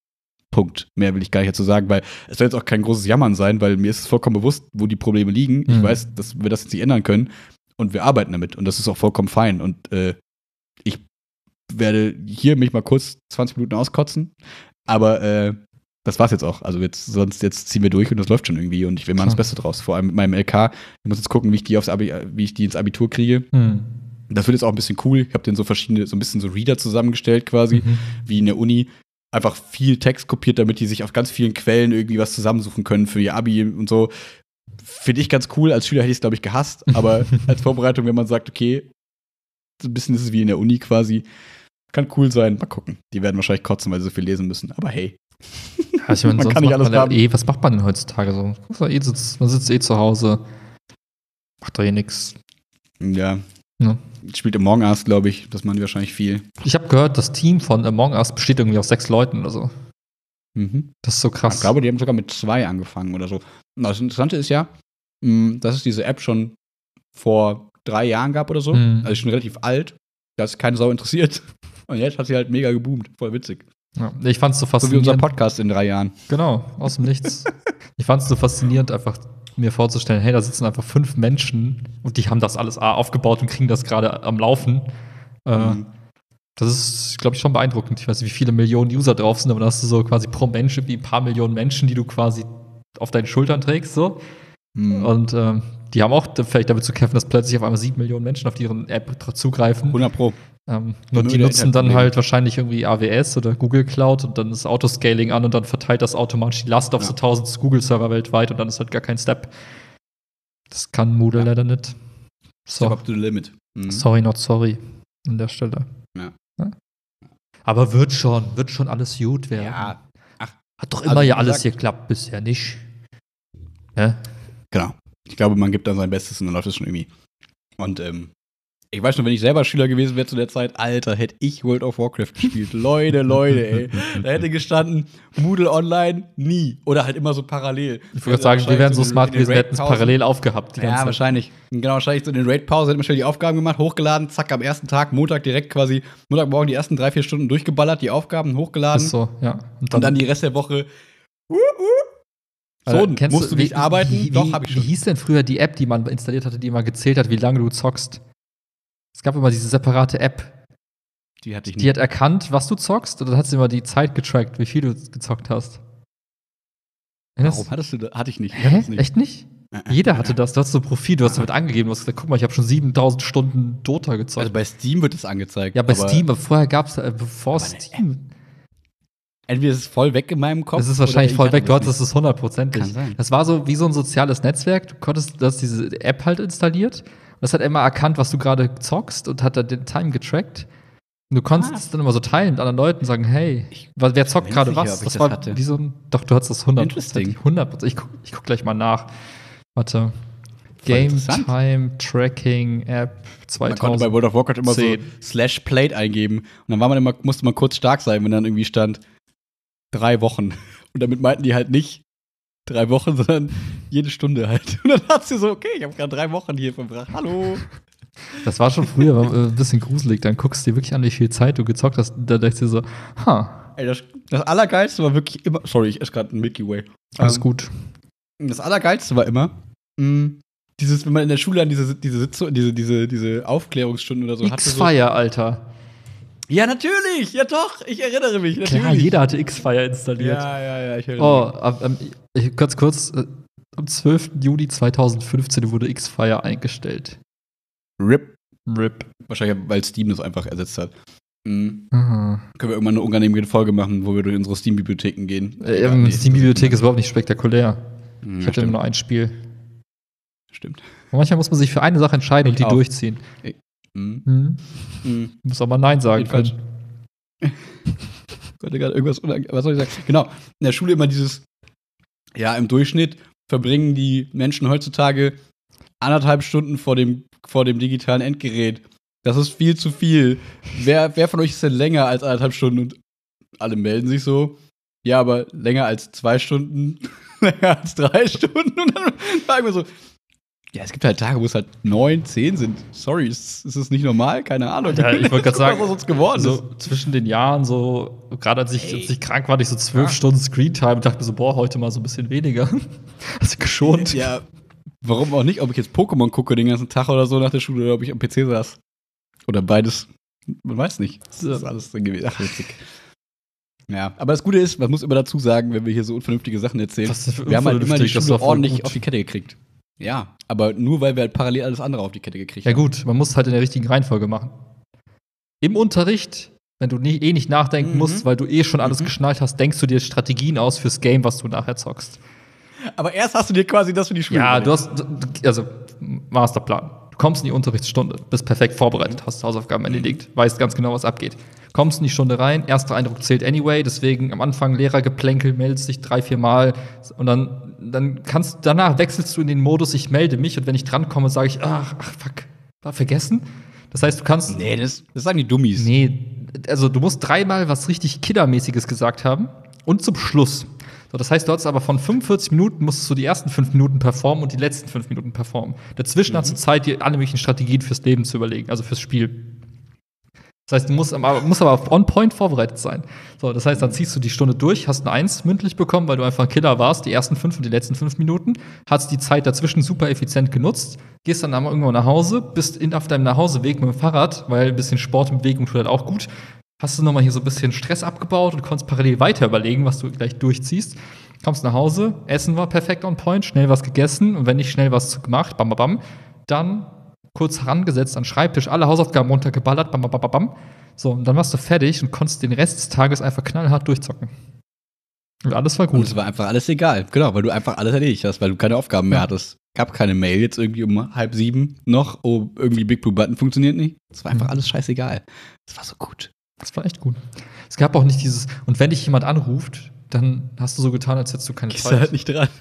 Punkt. Mehr will ich gar nicht dazu sagen, weil es soll jetzt auch kein großes Jammern sein, weil mir ist es vollkommen bewusst, wo die Probleme liegen. Ich Mhm. weiß, dass wir das jetzt nicht ändern können und wir arbeiten damit und das ist auch vollkommen fein. Und äh, ich werde hier mich mal kurz zwanzig Minuten auskotzen, aber äh, das war's jetzt auch. Also jetzt, sonst jetzt ziehen wir durch und das läuft schon irgendwie und ich will mal das Klar. Beste draus. Vor allem mit meinem L K. Ich muss jetzt gucken, wie ich die aufs Abi, wie ich die ins Abitur kriege. Mhm. Das wird jetzt auch ein bisschen cool. Ich habe den so verschiedene, so ein bisschen so Reader zusammengestellt quasi, Mhm. wie in der Uni. Einfach viel Text kopiert, damit die sich auf ganz vielen Quellen irgendwie was zusammensuchen können für ihr Abi und so. Finde ich ganz cool. Als Schüler hätte ich es, glaube ich, gehasst. Aber als Vorbereitung, wenn man sagt, okay, so ein bisschen ist es wie in der Uni quasi, kann cool sein. Mal gucken. Die werden wahrscheinlich kotzen, weil sie so viel lesen müssen. Aber hey. Ja, ich meine, Man sonst kann nicht macht alles man ja haben. eh, was macht man denn heutzutage so? Man, eh sitzt, man sitzt eh zu Hause, macht doch eh nix. Ja. Ne? Spielt Among Us, glaube ich. Das machen die wahrscheinlich viel. Ich habe gehört, das Team von Among Us besteht irgendwie aus sechs Leuten oder so. Mhm. Das ist so krass. Ich glaube, die haben sogar mit zwei angefangen oder so. Und das Interessante ist ja, mh, dass es diese App schon vor drei Jahren gab oder so. Mhm. Also schon relativ alt. Da ist keine Sau interessiert. Und jetzt hat sie halt mega geboomt. Voll witzig. Ja, ich fand's so So wie unser faszinierend. Podcast in drei Jahren. Genau, aus dem Nichts. Ich fand's so faszinierend, einfach mir vorzustellen, hey, da sitzen einfach fünf Menschen und die haben das alles A, aufgebaut und kriegen das gerade am Laufen. Äh, Mhm. Das ist, glaube ich, schon beeindruckend. Ich weiß nicht, wie viele Millionen User drauf sind, aber da hast du so quasi pro Mensch wie ein paar Millionen Menschen, die du quasi auf deinen Schultern trägst. So. Mhm. Und ähm, die haben auch vielleicht damit zu kämpfen, dass plötzlich auf einmal sieben Millionen Menschen auf deren App dr- zugreifen. hundert Pro. Ähm, nur Nur die der nutzen dann Internetprobleme. halt wahrscheinlich irgendwie A W S oder Google Cloud und dann ist Autoscaling an und dann verteilt das automatisch die Last auf Ja. so tausend Google-Server weltweit und dann ist halt gar kein Step. Das kann Moodle Ja. leider nicht. Step So. up to the limit. Mhm. Sorry, not sorry an der Stelle. Ja. Aber wird schon, wird schon alles gut werden. Ja. Ach, Hat doch also immer wie ja alles gesagt- geklappt, bisher nicht. Ja? genau. Ich glaube, man gibt dann sein Bestes und dann läuft es schon irgendwie. Und ähm, ich weiß schon, wenn ich selber Schüler gewesen wäre zu der Zeit, Alter, hätte ich World of Warcraft gespielt. Leute, Leute, ey. Da hätte gestanden, Moodle online, nie. Oder halt immer so parallel. Ich würde sagen, wir wären so smart gewesen, wir hätten es Raid-Pausen- parallel aufgehabt. Die ganze Ja, Zeit. wahrscheinlich. Genau, wahrscheinlich so in den Raid-Pause hätte man schnell die Aufgaben gemacht, hochgeladen, zack, am ersten Tag, Montag direkt quasi, Montagmorgen die ersten drei, vier Stunden durchgeballert, die Aufgaben hochgeladen. Ist so, ja. Und dann die Rest der Woche. Uh, uh. So, Alter, kennst musst du nicht wie, arbeiten? Wie, Doch, wie, hab ich Wie schon. hieß denn früher die App, die man installiert hatte, die immer gezählt hat, wie lange du zockst? Es gab immer diese separate App, Die hatte ich die nicht. hat erkannt, was du zockst, und dann hat sie immer die Zeit getrackt, wie viel du gezockt hast. Erinnerst Warum hattest du das? Hatte ich nicht. Hä? Das nicht. Echt nicht? Äh, äh, Jeder hatte äh. das. Du hast so ein Profil, du hast damit angegeben, du hast gesagt, guck mal, ich habe schon siebentausend Stunden Dota gezockt. Also bei Steam wird es angezeigt. ja, bei aber Steam, aber vorher gab es, äh, bevor Aber eine Steam. Entweder ist es voll weg in meinem Kopf. Das ist oder wahrscheinlich ich voll hatte weg. Du das hattest es hundertprozentig. Kann sein. Das war so wie so ein soziales Netzwerk. Du konntest, du hast diese App halt installiert. Und das hat immer erkannt, was du gerade zockst und hat dann den Time getrackt. Und du konntest Ah. es dann immer so teilen mit anderen Leuten und sagen, hey, Ich wa- wer zockt bin gerade sicher, was? ob ich Das das war hatte. wie so ein, doch, du hattest das hundertprozentig. Interesting. hundert. Ich guck, ich guck gleich mal nach. Warte. Voll Game interessant. Time Tracking App Man konnte bei zweitausend. World of Warcraft immer so zehn. slash plate eingeben. Und dann war man immer, musste man kurz stark sein, wenn dann irgendwie stand drei Wochen. Und damit meinten die halt nicht drei Wochen, sondern jede Stunde halt. Und dann hast du so, okay, ich habe gerade drei Wochen hier verbracht. Hallo. Das war schon früher war, äh, ein bisschen gruselig. Dann guckst du dir wirklich an, wie viel Zeit du gezockt hast. Da denkst du dir so, ha, Ey, das, das Allergeilste war wirklich immer. Sorry, ich esse gerade einen Milky Way. alles Ähm, gut. Das Allergeilste war immer, mh, dieses, wenn man in der Schule an diese, diese Sitzung, diese, diese, diese Aufklärungsstunden oder so hatte. So, X-Fire, Alter. ja, natürlich, ja doch, ich erinnere mich. Natürlich. Klar, jeder hatte X-Fire installiert. Ja, ja, ja, ich erinnere Oh, mich. ab, ähm, ich, ganz kurz, äh, Am zwölften Juni zweitausendfünfzehn wurde X-Fire eingestellt. R I P. R I P. Wahrscheinlich, weil Steam das einfach ersetzt hat. Mhm. Aha. Können wir irgendwann eine unangenehme Folge machen, wo wir durch unsere Steam-Bibliotheken gehen? Äh, ja, nee, Steam-Bibliothek ist überhaupt nicht spektakulär. Ja, ich hatte immer nur ein Spiel. Stimmt. Und manchmal muss man sich für eine Sache entscheiden Ich und die auch. durchziehen. Ich, mhm. Mhm. Mhm. Muss auch mal Nein sagen Jedenfalls. können. Ich wollte gerade irgendwas unangenehm. Was soll ich sagen? Genau. In der Schule immer dieses, ja, im Durchschnitt verbringen die Menschen heutzutage anderthalb Stunden vor dem, vor dem digitalen Endgerät. Das ist viel zu viel. Wer, wer von euch ist denn länger als anderthalb Stunden? Und alle melden sich so. Ja, aber länger als zwei Stunden, länger als drei Stunden. Und dann sagen wir so, ja, es gibt halt Tage, wo es halt neun, zehn sind. Sorry, ist, ist das nicht normal? Keine Ahnung. Ja, ich wollte gerade sagen, was uns geworden so ist. zwischen den Jahren, so, gerade als ich, Ey. als ich krank war, hatte ich so zwölf Ja. Stunden Screentime und dachte mir so, boah, heute mal so ein bisschen weniger. Also geschont. Ja, warum auch nicht? Ob ich jetzt Pokémon gucke den ganzen Tag oder so nach der Schule oder ob ich am P C saß. Oder beides. Man weiß nicht. Das ist alles drin gewesen. Ach, witzig. Ja, aber das Gute ist, man muss immer dazu sagen, wenn wir hier so unvernünftige Sachen erzählen, Was ist denn für wir haben halt immer die unvernünftig? Das Schule war voll ordentlich gut. auf die Kette gekriegt. Ja, aber nur weil wir halt parallel alles andere auf die Kette gekriegt Ja haben. gut, man muss halt in der richtigen Reihenfolge machen. Im Unterricht, wenn du nie, eh nicht nachdenken Mhm. musst, weil du eh schon alles Mhm. geschnallt hast, denkst du dir Strategien aus fürs Game, was du nachher zockst. Aber erst hast du dir quasi das für die Schule Ja, überlegt. du hast, du- also Masterplan. Du kommst in die Unterrichtsstunde, bist perfekt vorbereitet, hast Hausaufgaben erledigt, weißt ganz genau, was abgeht. Kommst in die Stunde rein, erster Eindruck zählt anyway, deswegen am Anfang Lehrergeplänkel, meldest dich drei, vier Mal und dann, dann kannst, danach wechselst du in den Modus, ich melde mich und wenn ich drankomme, sage ich, ach, ach, fuck, war vergessen. Das heißt, du kannst, Nee, das, das sagen die Dummies. nee, also du musst dreimal was richtig Killermäßiges gesagt haben und zum Schluss. So, das heißt, du hast aber von fünfundvierzig Minuten musstest du die ersten fünf Minuten performen und die letzten fünf Minuten performen. Dazwischen hast du Zeit, dir alle möglichen Strategien fürs Leben zu überlegen, also fürs Spiel. Das heißt, du musst aber, musst aber auf on-point vorbereitet sein. So, das heißt, dann ziehst du die Stunde durch, hast eine Eins mündlich bekommen, weil du einfach ein Killer warst, die ersten fünf und die letzten fünf Minuten, hast die Zeit dazwischen super effizient genutzt, gehst dann aber irgendwann nach Hause, bist in, auf deinem Nachhauseweg mit dem Fahrrad, weil ein bisschen Sport und Bewegung tut halt auch gut, hast du nochmal hier so ein bisschen Stress abgebaut und konntest parallel weiter überlegen, was du gleich durchziehst. Kommst nach Hause, Essen war perfekt on point, schnell was gegessen und wenn nicht schnell was gemacht, bam, bam, bam, dann kurz herangesetzt an den Schreibtisch, alle Hausaufgaben runtergeballert, bam, bam, bam, bam. So, und dann warst du fertig und konntest den Rest des Tages einfach knallhart durchzocken. Und alles war Und gut. es war einfach alles egal. Genau, weil du einfach alles erledigt hast, weil du keine Aufgaben mehr Ja. hattest. Gab keine Mail jetzt irgendwie um halb sieben noch, oh, irgendwie Big Blue Button funktioniert nicht. Es war einfach Mhm. alles scheißegal. Es war so gut. Das war echt gut. Es gab auch nicht dieses, und wenn dich jemand anruft, dann hast du so getan, als hättest du keine Gehst du Zeit. halt nicht dran.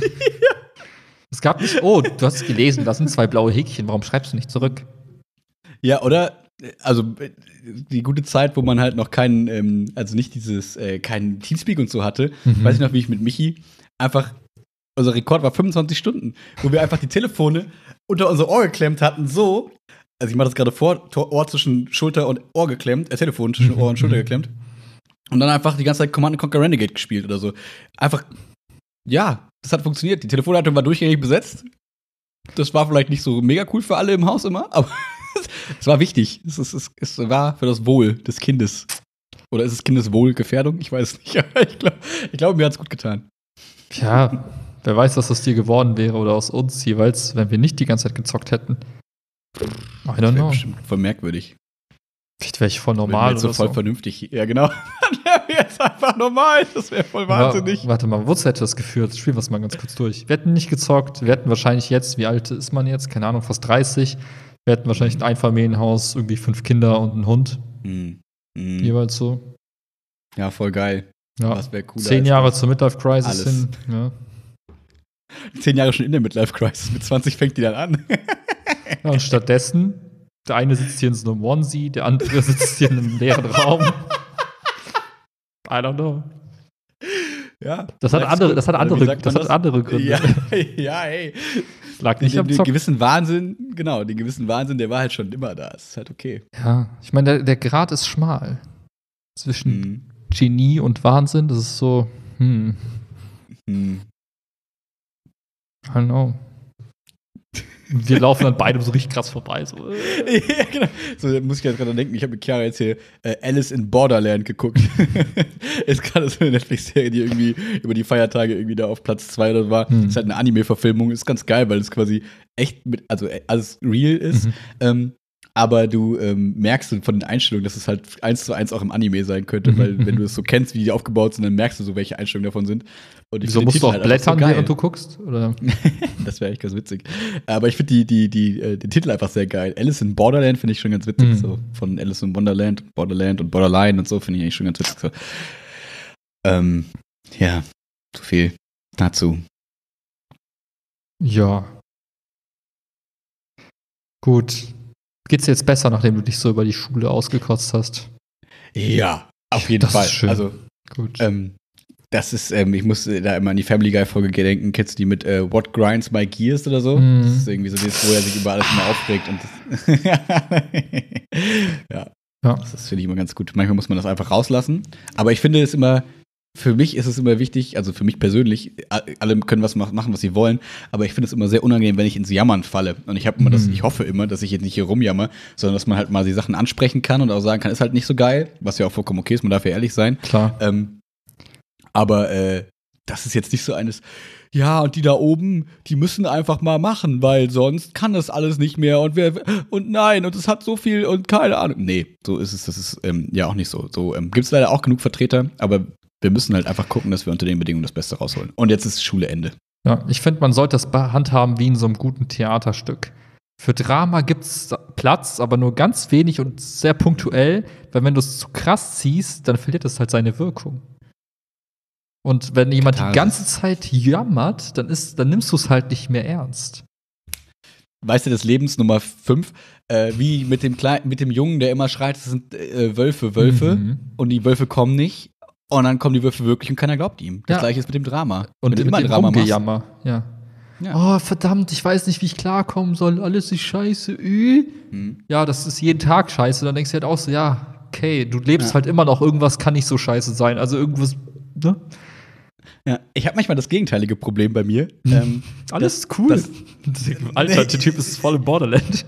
Es gab nicht, oh, du hast es gelesen, da sind zwei blaue Häkchen, warum schreibst du nicht zurück? Ja, oder? Also äh, die gute Zeit, wo man halt noch keinen, ähm, also nicht dieses, äh, keinen Teamspeak und so hatte, Mhm. weiß ich noch, wie ich mit Michi einfach, unser Rekord war fünfundzwanzig Stunden, wo wir einfach die Telefone unter unser Ohr geklemmt hatten, so, also ich mache das gerade vor, Tor- Ohr zwischen Schulter und Ohr geklemmt, äh, Telefon zwischen Ohr und Schulter geklemmt und dann einfach die ganze Zeit Command and Conquer Renegade gespielt oder so. Einfach, ja, das hat funktioniert. Die Telefonleitung war durchgängig besetzt. Das war vielleicht nicht so mega cool für alle im Haus immer, aber es war wichtig. Es, ist, es, es war für das Wohl des Kindes. Oder ist es Kindeswohlgefährdung? Ich weiß es nicht, aber ich glaube, ich glaub, mir hat es gut getan. Tja, wer weiß, was aus dir geworden wäre oder aus uns jeweils, wenn wir nicht die ganze Zeit gezockt hätten. I Das don't wäre know. bestimmt voll merkwürdig. Vielleicht wäre ich voll Wenn wir normal jetzt so oder voll so. vernünftig. Ja, genau. Dann wären wir jetzt einfach normal. Das wäre voll wahnsinnig. Aber, warte mal, wozu hätte das geführt? Spielen wir es mal ganz kurz durch. Wir hätten nicht gezockt, wir hätten wahrscheinlich jetzt, wie alt ist man jetzt? Keine Ahnung, fast dreißig. Wir hätten wahrscheinlich ein Einfamilienhaus, irgendwie fünf Kinder und einen Hund, Hm. Hm. jeweils so. Ja, voll geil. Ja. Was wäre cooler Zehn als Jahre das? zur Midlife-Crisis Alles. hin. Ja. Zehn Jahre schon in der Midlife-Crisis. Mit zwanzig fängt die dann an. Ja, und stattdessen, der eine sitzt hier in so einem Onesie, der andere sitzt hier in einem leeren Raum. I don't know. Ja. Das hat Sag's andere, gut. das hat Oder wie andere, sagt man das hat andere Gründe. Ja, ja, ey. Lag nicht Den, am den Zocken. gewissen Wahnsinn, genau, den gewissen Wahnsinn, der war halt schon immer da. Das ist halt okay. Ja, ich meine, der, der Grad ist schmal. Zwischen Hm. Genie und Wahnsinn, das ist so, hm, Hm. I don't know. Wir laufen dann beide so richtig krass vorbei. So, äh. Ja, genau. So da muss ich jetzt gerade denken, ich habe mit Chiara jetzt hier äh, Alice in Borderland geguckt. Ist gerade so eine Netflix-Serie, die irgendwie über die Feiertage irgendwie da auf Platz zwei oder so war. Hm. Ist halt eine Anime-Verfilmung, ist ganz geil, weil es quasi echt mit, also äh, alles real ist. Mhm. Ähm, aber du ähm, merkst du von den Einstellungen, dass es halt eins zu eins auch im Anime sein könnte, Mhm, weil wenn mhm. du es so kennst, wie die aufgebaut sind, dann merkst du so, welche Einstellungen davon sind. Und ich Wieso find den musst du Titel auch halt einfach blättern, so geil. während du guckst? Oder? Das wäre echt ganz witzig. Aber ich finde die, die, die, äh, den Titel einfach sehr geil. Alice in Borderland finde ich schon ganz witzig. Mhm. So von Alice in Wonderland, Borderland und Borderline und so finde ich eigentlich schon ganz witzig. So. Ähm, ja, zu viel dazu. Ja. Gut. Geht's dir jetzt besser, nachdem du dich so über die Schule ausgekotzt hast? Ja, auf jeden Das Fall. ist schön. Also, Gut. ähm, das ist, ähm, ich muss da immer an die Family Guy-Folge denken. Kennst du die mit äh, What Grinds My Gears oder so? Mhm. Das ist irgendwie so das, wo er sich über alles immer aufregt. Und das ja. Ja. Das finde ich immer ganz gut. Manchmal muss man das einfach rauslassen. Aber ich finde es immer, für mich ist es immer wichtig, also für mich persönlich, alle können was machen, was sie wollen, aber ich finde es immer sehr unangenehm, wenn ich ins Jammern falle. Und ich habe immer das, Mhm. ich hoffe immer, dass ich jetzt nicht hier rumjammer, sondern dass man halt mal die Sachen ansprechen kann und auch sagen kann, ist halt nicht so geil, was ja auch vollkommen okay ist, man darf ja ehrlich sein. Klar. Ähm, aber äh, das ist jetzt nicht so eines, ja, und die da oben, die müssen einfach mal machen, weil sonst kann das alles nicht mehr und wer und nein, und es hat so viel und keine Ahnung. Nee, so ist es, das ist ähm, ja auch nicht so. So ähm, gibt es leider auch genug Vertreter, aber wir müssen halt einfach gucken, dass wir unter den Bedingungen das Beste rausholen. Und jetzt ist Schule Ende. Ja, ich finde, man sollte das handhaben wie in so einem guten Theaterstück. Für Drama gibt es Platz, aber nur ganz wenig und sehr punktuell, weil wenn du es zu krass ziehst, dann verliert es halt seine Wirkung. Und wenn jemand Katharsis. die ganze Zeit jammert, dann, ist, dann nimmst du es halt nicht mehr ernst. Weißt du, des Lebens Nummer fünf, äh, wie mit dem Kleinen, mit dem Jungen, der immer schreit, es sind äh, Wölfe, Wölfe, Mhm. und die Wölfe kommen nicht. Und dann kommen die Wölfe wirklich und keiner glaubt ihm. Das Ja. gleiche ist mit dem Drama. Und Wenn du mit immer dem Drama machst. Rumgejammer, ja. Ja. Oh, verdammt, ich weiß nicht, wie ich klarkommen soll. Alles ist scheiße. Äh. Mhm. Ja, das ist jeden Tag scheiße. Dann denkst du halt auch so, ja, okay, du lebst Ja. halt immer noch. Irgendwas kann nicht so scheiße sein. Also irgendwas, ne? Ja, ich habe manchmal das gegenteilige Problem bei mir. ähm, Alles das- cool. das- Alter, der Typ ist voll im Borderland.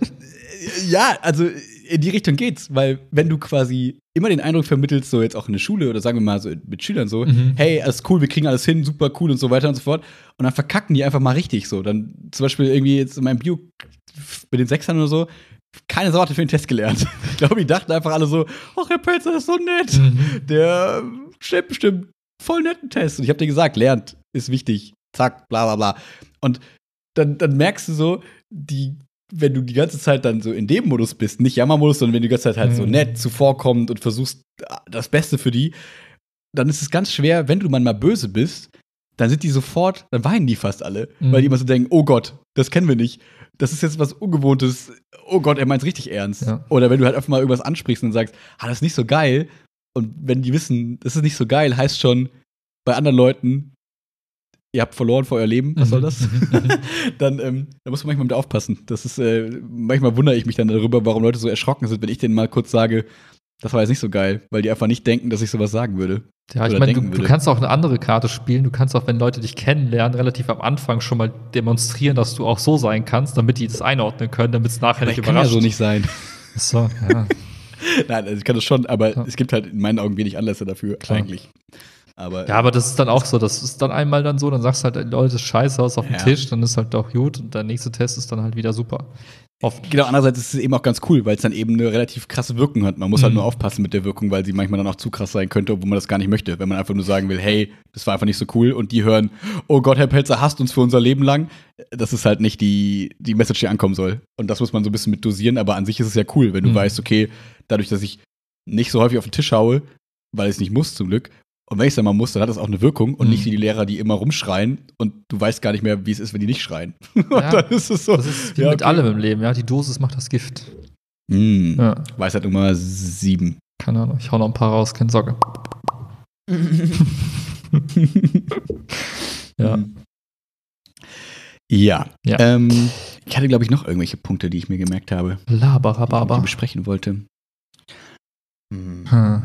Ja, also in die Richtung geht's, weil wenn du quasi immer den Eindruck vermittelst, so jetzt auch in der Schule oder sagen wir mal so mit Schülern so, Mhm. hey, alles cool, wir kriegen alles hin, super cool und so weiter und so fort. Und dann verkacken die einfach mal richtig so. Dann zum Beispiel irgendwie jetzt in meinem Bio mit den Sechsern oder so, keine Sorte für den Test gelernt. Ich glaube, die dachten einfach alle so, ach, Herr Pelzer ist so nett. Mhm. Der stellt bestimmt voll netten Test. Und ich habe dir gesagt, lernt, ist wichtig. Zack, bla bla bla. Und dann, dann merkst du so, die, wenn du die ganze Zeit dann so in dem Modus bist, nicht Jammermodus, sondern wenn du die ganze Zeit halt so Mhm. nett zuvorkommend und versuchst das Beste für die, dann ist es ganz schwer, wenn du manchmal böse bist, dann sind die sofort, dann weinen die fast alle, Mhm. weil die immer so denken, oh Gott, das kennen wir nicht. Das ist jetzt was Ungewohntes. Oh Gott, er meint's richtig ernst. Ja. Oder wenn du halt einfach mal irgendwas ansprichst und sagst, ah, das ist nicht so geil. Und wenn die wissen, das ist nicht so geil, heißt schon bei anderen Leuten, ihr habt verloren für euer Leben, was soll das? dann, ähm, da muss man manchmal mit aufpassen. Das ist, äh, manchmal wundere ich mich dann darüber, warum Leute so erschrocken sind, wenn ich denen mal kurz sage, das war jetzt nicht so geil, weil die einfach nicht denken, dass ich sowas sagen würde. Ja, ich Oder meine, du, denken du würde. kannst auch eine andere Karte spielen. Du kannst auch, wenn Leute dich kennenlernen, relativ am Anfang schon mal demonstrieren, dass du auch so sein kannst, damit die das einordnen können, damit es nachher Aber nicht ich kann ja überrascht. so nicht sein. So, ja. Nein, also ich kann das schon, aber Ja. es gibt halt in meinen Augen wenig Anlässe dafür, Klar. eigentlich. Aber, Ja, aber das ist dann auch so. Das ist dann einmal dann so, dann sagst du halt, ey, Leute, das ist scheiße aus auf dem Ja. Tisch, dann ist halt doch gut und der nächste Test ist dann halt wieder super. Oft. Genau, andererseits ist es eben auch ganz cool, weil es dann eben eine relativ krasse Wirkung hat. Man muss halt Mhm. nur aufpassen mit der Wirkung, weil sie manchmal dann auch zu krass sein könnte, obwohl man das gar nicht möchte. Wenn man einfach nur sagen will, hey, das war einfach nicht so cool und die hören, oh Gott, Herr Pelzer hasst uns für unser Leben lang. Das ist halt nicht die, die Message, die ankommen soll. Und das muss man so ein bisschen mit dosieren, aber an sich ist es ja cool, wenn du Mhm. weißt, okay, dadurch, dass ich nicht so häufig auf den Tisch haue, weil ich es nicht muss zum Glück, und wenn ich es dann mal muss, dann hat das auch eine Wirkung und Mhm. nicht wie die Lehrer, die immer rumschreien und du weißt gar nicht mehr, wie es ist, wenn die nicht schreien. Und Ja, dann ist es so. Das ist wie ja, mit okay. allem im Leben, ja. Die Dosis macht das Gift. Mm. Ja, Weisheit Nummer sieben. keine Ahnung. Ich hau noch ein paar raus, keine Sorge. Ja. Ja. Ja. Ähm, ich hatte, glaube ich, noch irgendwelche Punkte, die ich mir gemerkt habe, die ich mit dir Labarababa. besprechen wollte. Hm. Hm.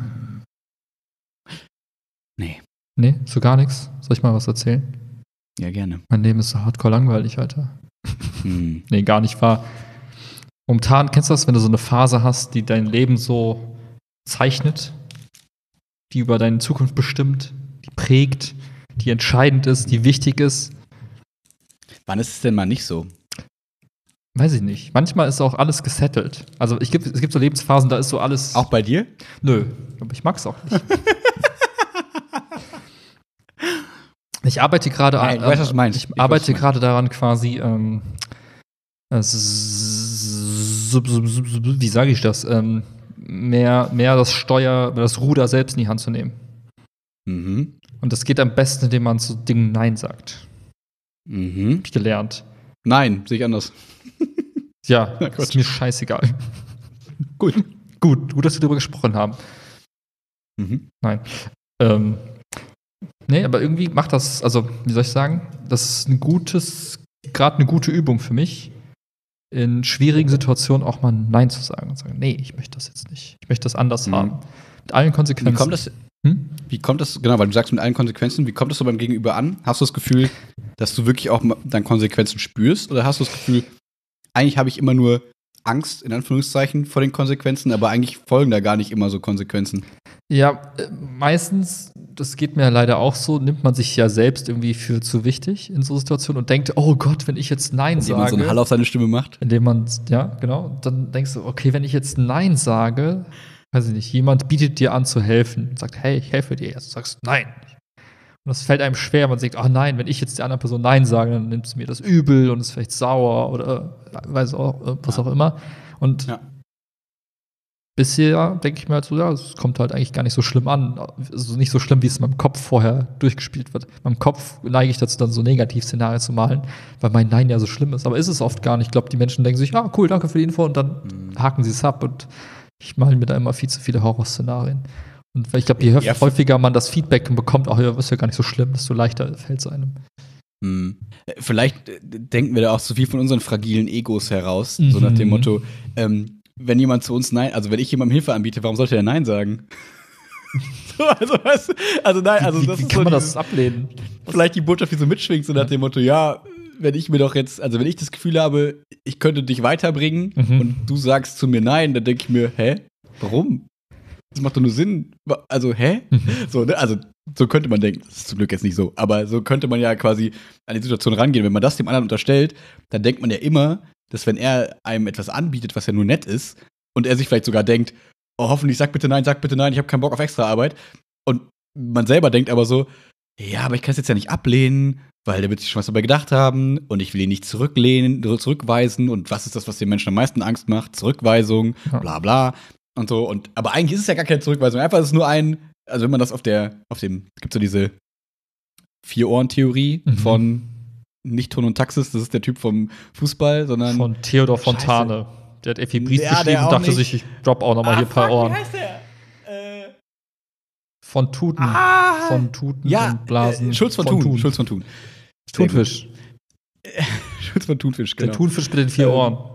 Nee, Nee, so gar nichts. Soll ich mal was erzählen? ja, gerne. Mein Leben ist so hardcore langweilig, Alter. Hm. Nee, gar nicht wahr. Momentan, kennst du das, wenn du so eine Phase hast, die dein Leben so zeichnet, die über deine Zukunft bestimmt, die prägt, die entscheidend ist, die wichtig ist? Wann ist es denn mal nicht so? Weiß ich nicht. Manchmal ist auch alles gesettelt. Also ich gibt, es gibt so Lebensphasen, da ist so alles. Auch bei dir? Nö, aber ich mag's auch nicht. Ich arbeite gerade Nein, ich weiß, was du meinst. Ich, Ich weiß, arbeite was du meinst. gerade daran, quasi, ähm, äh, s- sub- sub- sub- sub- wie sage ich das? Ähm, mehr, mehr das Steuer, das Ruder selbst in die Hand zu nehmen. Mhm. Und das geht am besten, indem man zu Dingen Nein sagt. Mhm. Hab ich gelernt. Nein, sehe ich anders. Ja, Na, ist Quatsch. mir scheißegal. Gut. Gut, gut, dass wir darüber gesprochen haben. Mhm. Nein. Ähm, nee, aber irgendwie macht das, also, wie soll ich sagen, das ist ein gutes, gerade eine gute Übung für mich, in schwierigen Situationen auch mal Nein zu sagen und sagen, nee, ich möchte das jetzt nicht. Ich möchte das anders Mhm. haben. Mit allen Konsequenzen. Wie kommt das, Hm? wie kommt das, genau, weil du sagst mit allen Konsequenzen, wie kommt das so beim Gegenüber an? Hast du das Gefühl, dass du wirklich auch mal dann Konsequenzen spürst? Oder hast du das Gefühl, eigentlich habe ich immer nur Angst, in Anführungszeichen, vor den Konsequenzen, aber eigentlich folgen da gar nicht immer so Konsequenzen? Ja, äh, meistens, das geht mir leider auch so, nimmt man sich ja selbst irgendwie für zu wichtig in so Situationen und denkt, oh Gott, wenn ich jetzt Nein Indem man so sage. einen Hall auf seine Stimme macht? Indem man, ja, genau, dann denkst du, okay, wenn ich jetzt Nein sage, weiß ich nicht, jemand bietet dir an zu helfen und sagt, hey, ich helfe dir jetzt. Du sagst Nein. Und das fällt einem schwer, man denkt, ach nein, wenn ich jetzt der anderen Person Nein sage, dann nimmt sie mir das übel und ist vielleicht sauer oder weiß auch, was auch immer. Und Ja. bisher denke ich mir halt so, ja, es kommt halt eigentlich gar nicht so schlimm an. Also nicht so schlimm, wie es in meinem Kopf vorher durchgespielt wird. In meinem Kopf neige ich dazu, dann so Negativszenarien zu malen, weil mein Nein ja so schlimm ist. Aber ist es oft gar nicht. Ich glaube, die Menschen denken sich, ah, cool, danke für die Info und dann Mhm. haken sie es ab. Und ich male mir da immer viel zu viele Horrorszenarien. Und weil ich glaube, je Ja, häufiger man das Feedback bekommt, ach ja, ist ja gar nicht so schlimm, desto leichter fällt es einem. Hm. Vielleicht äh, denken wir da auch zu viel von unseren fragilen Egos heraus. So nach dem Mhm. Motto, ähm, wenn jemand zu uns Nein, also wenn ich jemandem Hilfe anbiete, warum sollte er Nein sagen? so, also, weißt du, also nein, also wie das wie ist kann so man dieses, das ablehnen? vielleicht die Botschaft, die so mitschwingt, so nach Ja. dem Motto, ja, wenn ich mir doch jetzt, also wenn ich das Gefühl habe, ich könnte dich weiterbringen Mhm. und du sagst zu mir Nein, dann denke ich mir, hä? Warum? Das macht doch nur Sinn. Wa- Also, hä? Mhm. So, ne? Also, so könnte man denken. Das ist zum Glück jetzt nicht so. Aber so könnte man ja quasi an die Situation rangehen. Wenn man das dem anderen unterstellt, dann denkt man ja immer, dass wenn er einem etwas anbietet, was ja nur nett ist, und er sich vielleicht sogar denkt, oh, hoffentlich sag bitte nein, sag bitte nein, ich habe keinen Bock auf extra Arbeit. Und man selber denkt aber so, ja, aber ich kann es jetzt ja nicht ablehnen, weil der wird sich schon was dabei gedacht haben und ich will ihn nicht zurücklehnen, zurückweisen. Und was ist das, was den Menschen am meisten Angst macht? Zurückweisung, Ja. bla bla. Und so, und aber eigentlich ist es ja gar keine Zurückweisung. Einfach ist es nur ein, also wenn man das auf der, auf dem, es gibt so diese Vier-Ohren-Theorie Mhm. von nicht Ton und Taxis, das ist der Typ vom Fußball, sondern Von Theodor Scheiße. Fontane. Der hat Effi Briest Ja, der geschrieben und auch dachte nicht. sich, ich drop auch noch mal hier ein paar fuck, Ohren. Wie heißt der? Äh, Von Tuten. Ah! Von Tuten ja, und Blasen. Äh, Schulz von, Thun. Schulz von Thun. Sehr Thunfisch. Schulz von Thunfisch, genau. Der Thunfisch mit den vier Ähm, Ohren.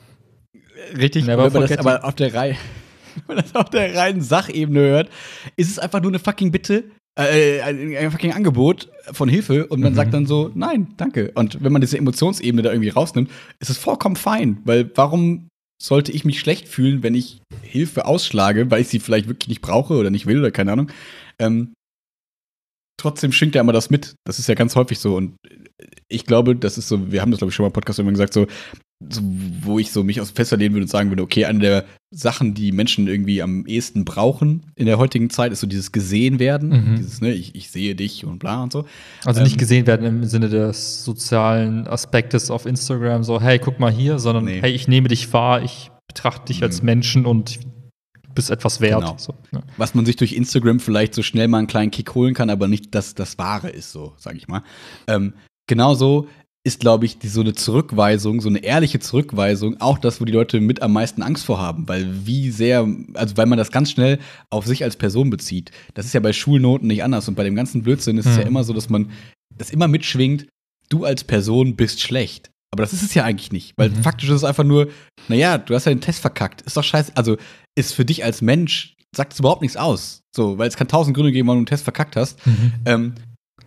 Richtig, Never und wenn man das forget aber auf der Reihe, wenn man das auf der reinen Sachebene hört, ist es einfach nur eine fucking Bitte, äh, ein, ein fucking Angebot von Hilfe und man Mhm. sagt dann so, nein, danke. Und wenn man diese Emotionsebene da irgendwie rausnimmt, ist es vollkommen fein, weil warum sollte ich mich schlecht fühlen, wenn ich Hilfe ausschlage, weil ich sie vielleicht wirklich nicht brauche oder nicht will oder keine Ahnung. Ähm, trotzdem schwingt ja immer das mit. Das ist ja ganz häufig so. Und ich glaube, das ist so, wir haben das, glaube ich, schon mal im Podcast irgendwann gesagt, so, so, wo ich so mich aus dem Fenster lehnen würde und sagen würde, okay, eine der Sachen, die Menschen irgendwie am ehesten brauchen in der heutigen Zeit, ist so dieses gesehen werden. Mhm. Dieses, ne, ich, ich sehe dich und bla und so. Also Ähm, nicht gesehen werden im Sinne des sozialen Aspektes auf Instagram, so, hey, guck mal hier, sondern Nee. hey, ich nehme dich wahr, ich betrachte dich Mhm. als Menschen und du bist etwas wert. Genau. So, ja. Was man sich durch Instagram vielleicht so schnell mal einen kleinen Kick holen kann, aber nicht das, das Wahre ist, so, sag ich mal. Ähm, genauso ist, glaube ich, die, so eine Zurückweisung, so eine ehrliche Zurückweisung, auch das, wo die Leute mit am meisten Angst vor haben, weil wie sehr, also weil man das ganz schnell auf sich als Person bezieht. Das ist ja bei Schulnoten nicht anders und bei dem ganzen Blödsinn ist es Hm. ja immer so, dass man das immer mitschwingt, du als Person bist schlecht. Aber das ist es ja eigentlich nicht, weil Mhm. faktisch ist es einfach nur, naja, du hast ja den Test verkackt, ist doch scheiße, also ist für dich als Mensch, sagt es überhaupt nichts aus, so, weil es kann tausend Gründe geben, warum du einen Test verkackt hast. Mhm. Ähm,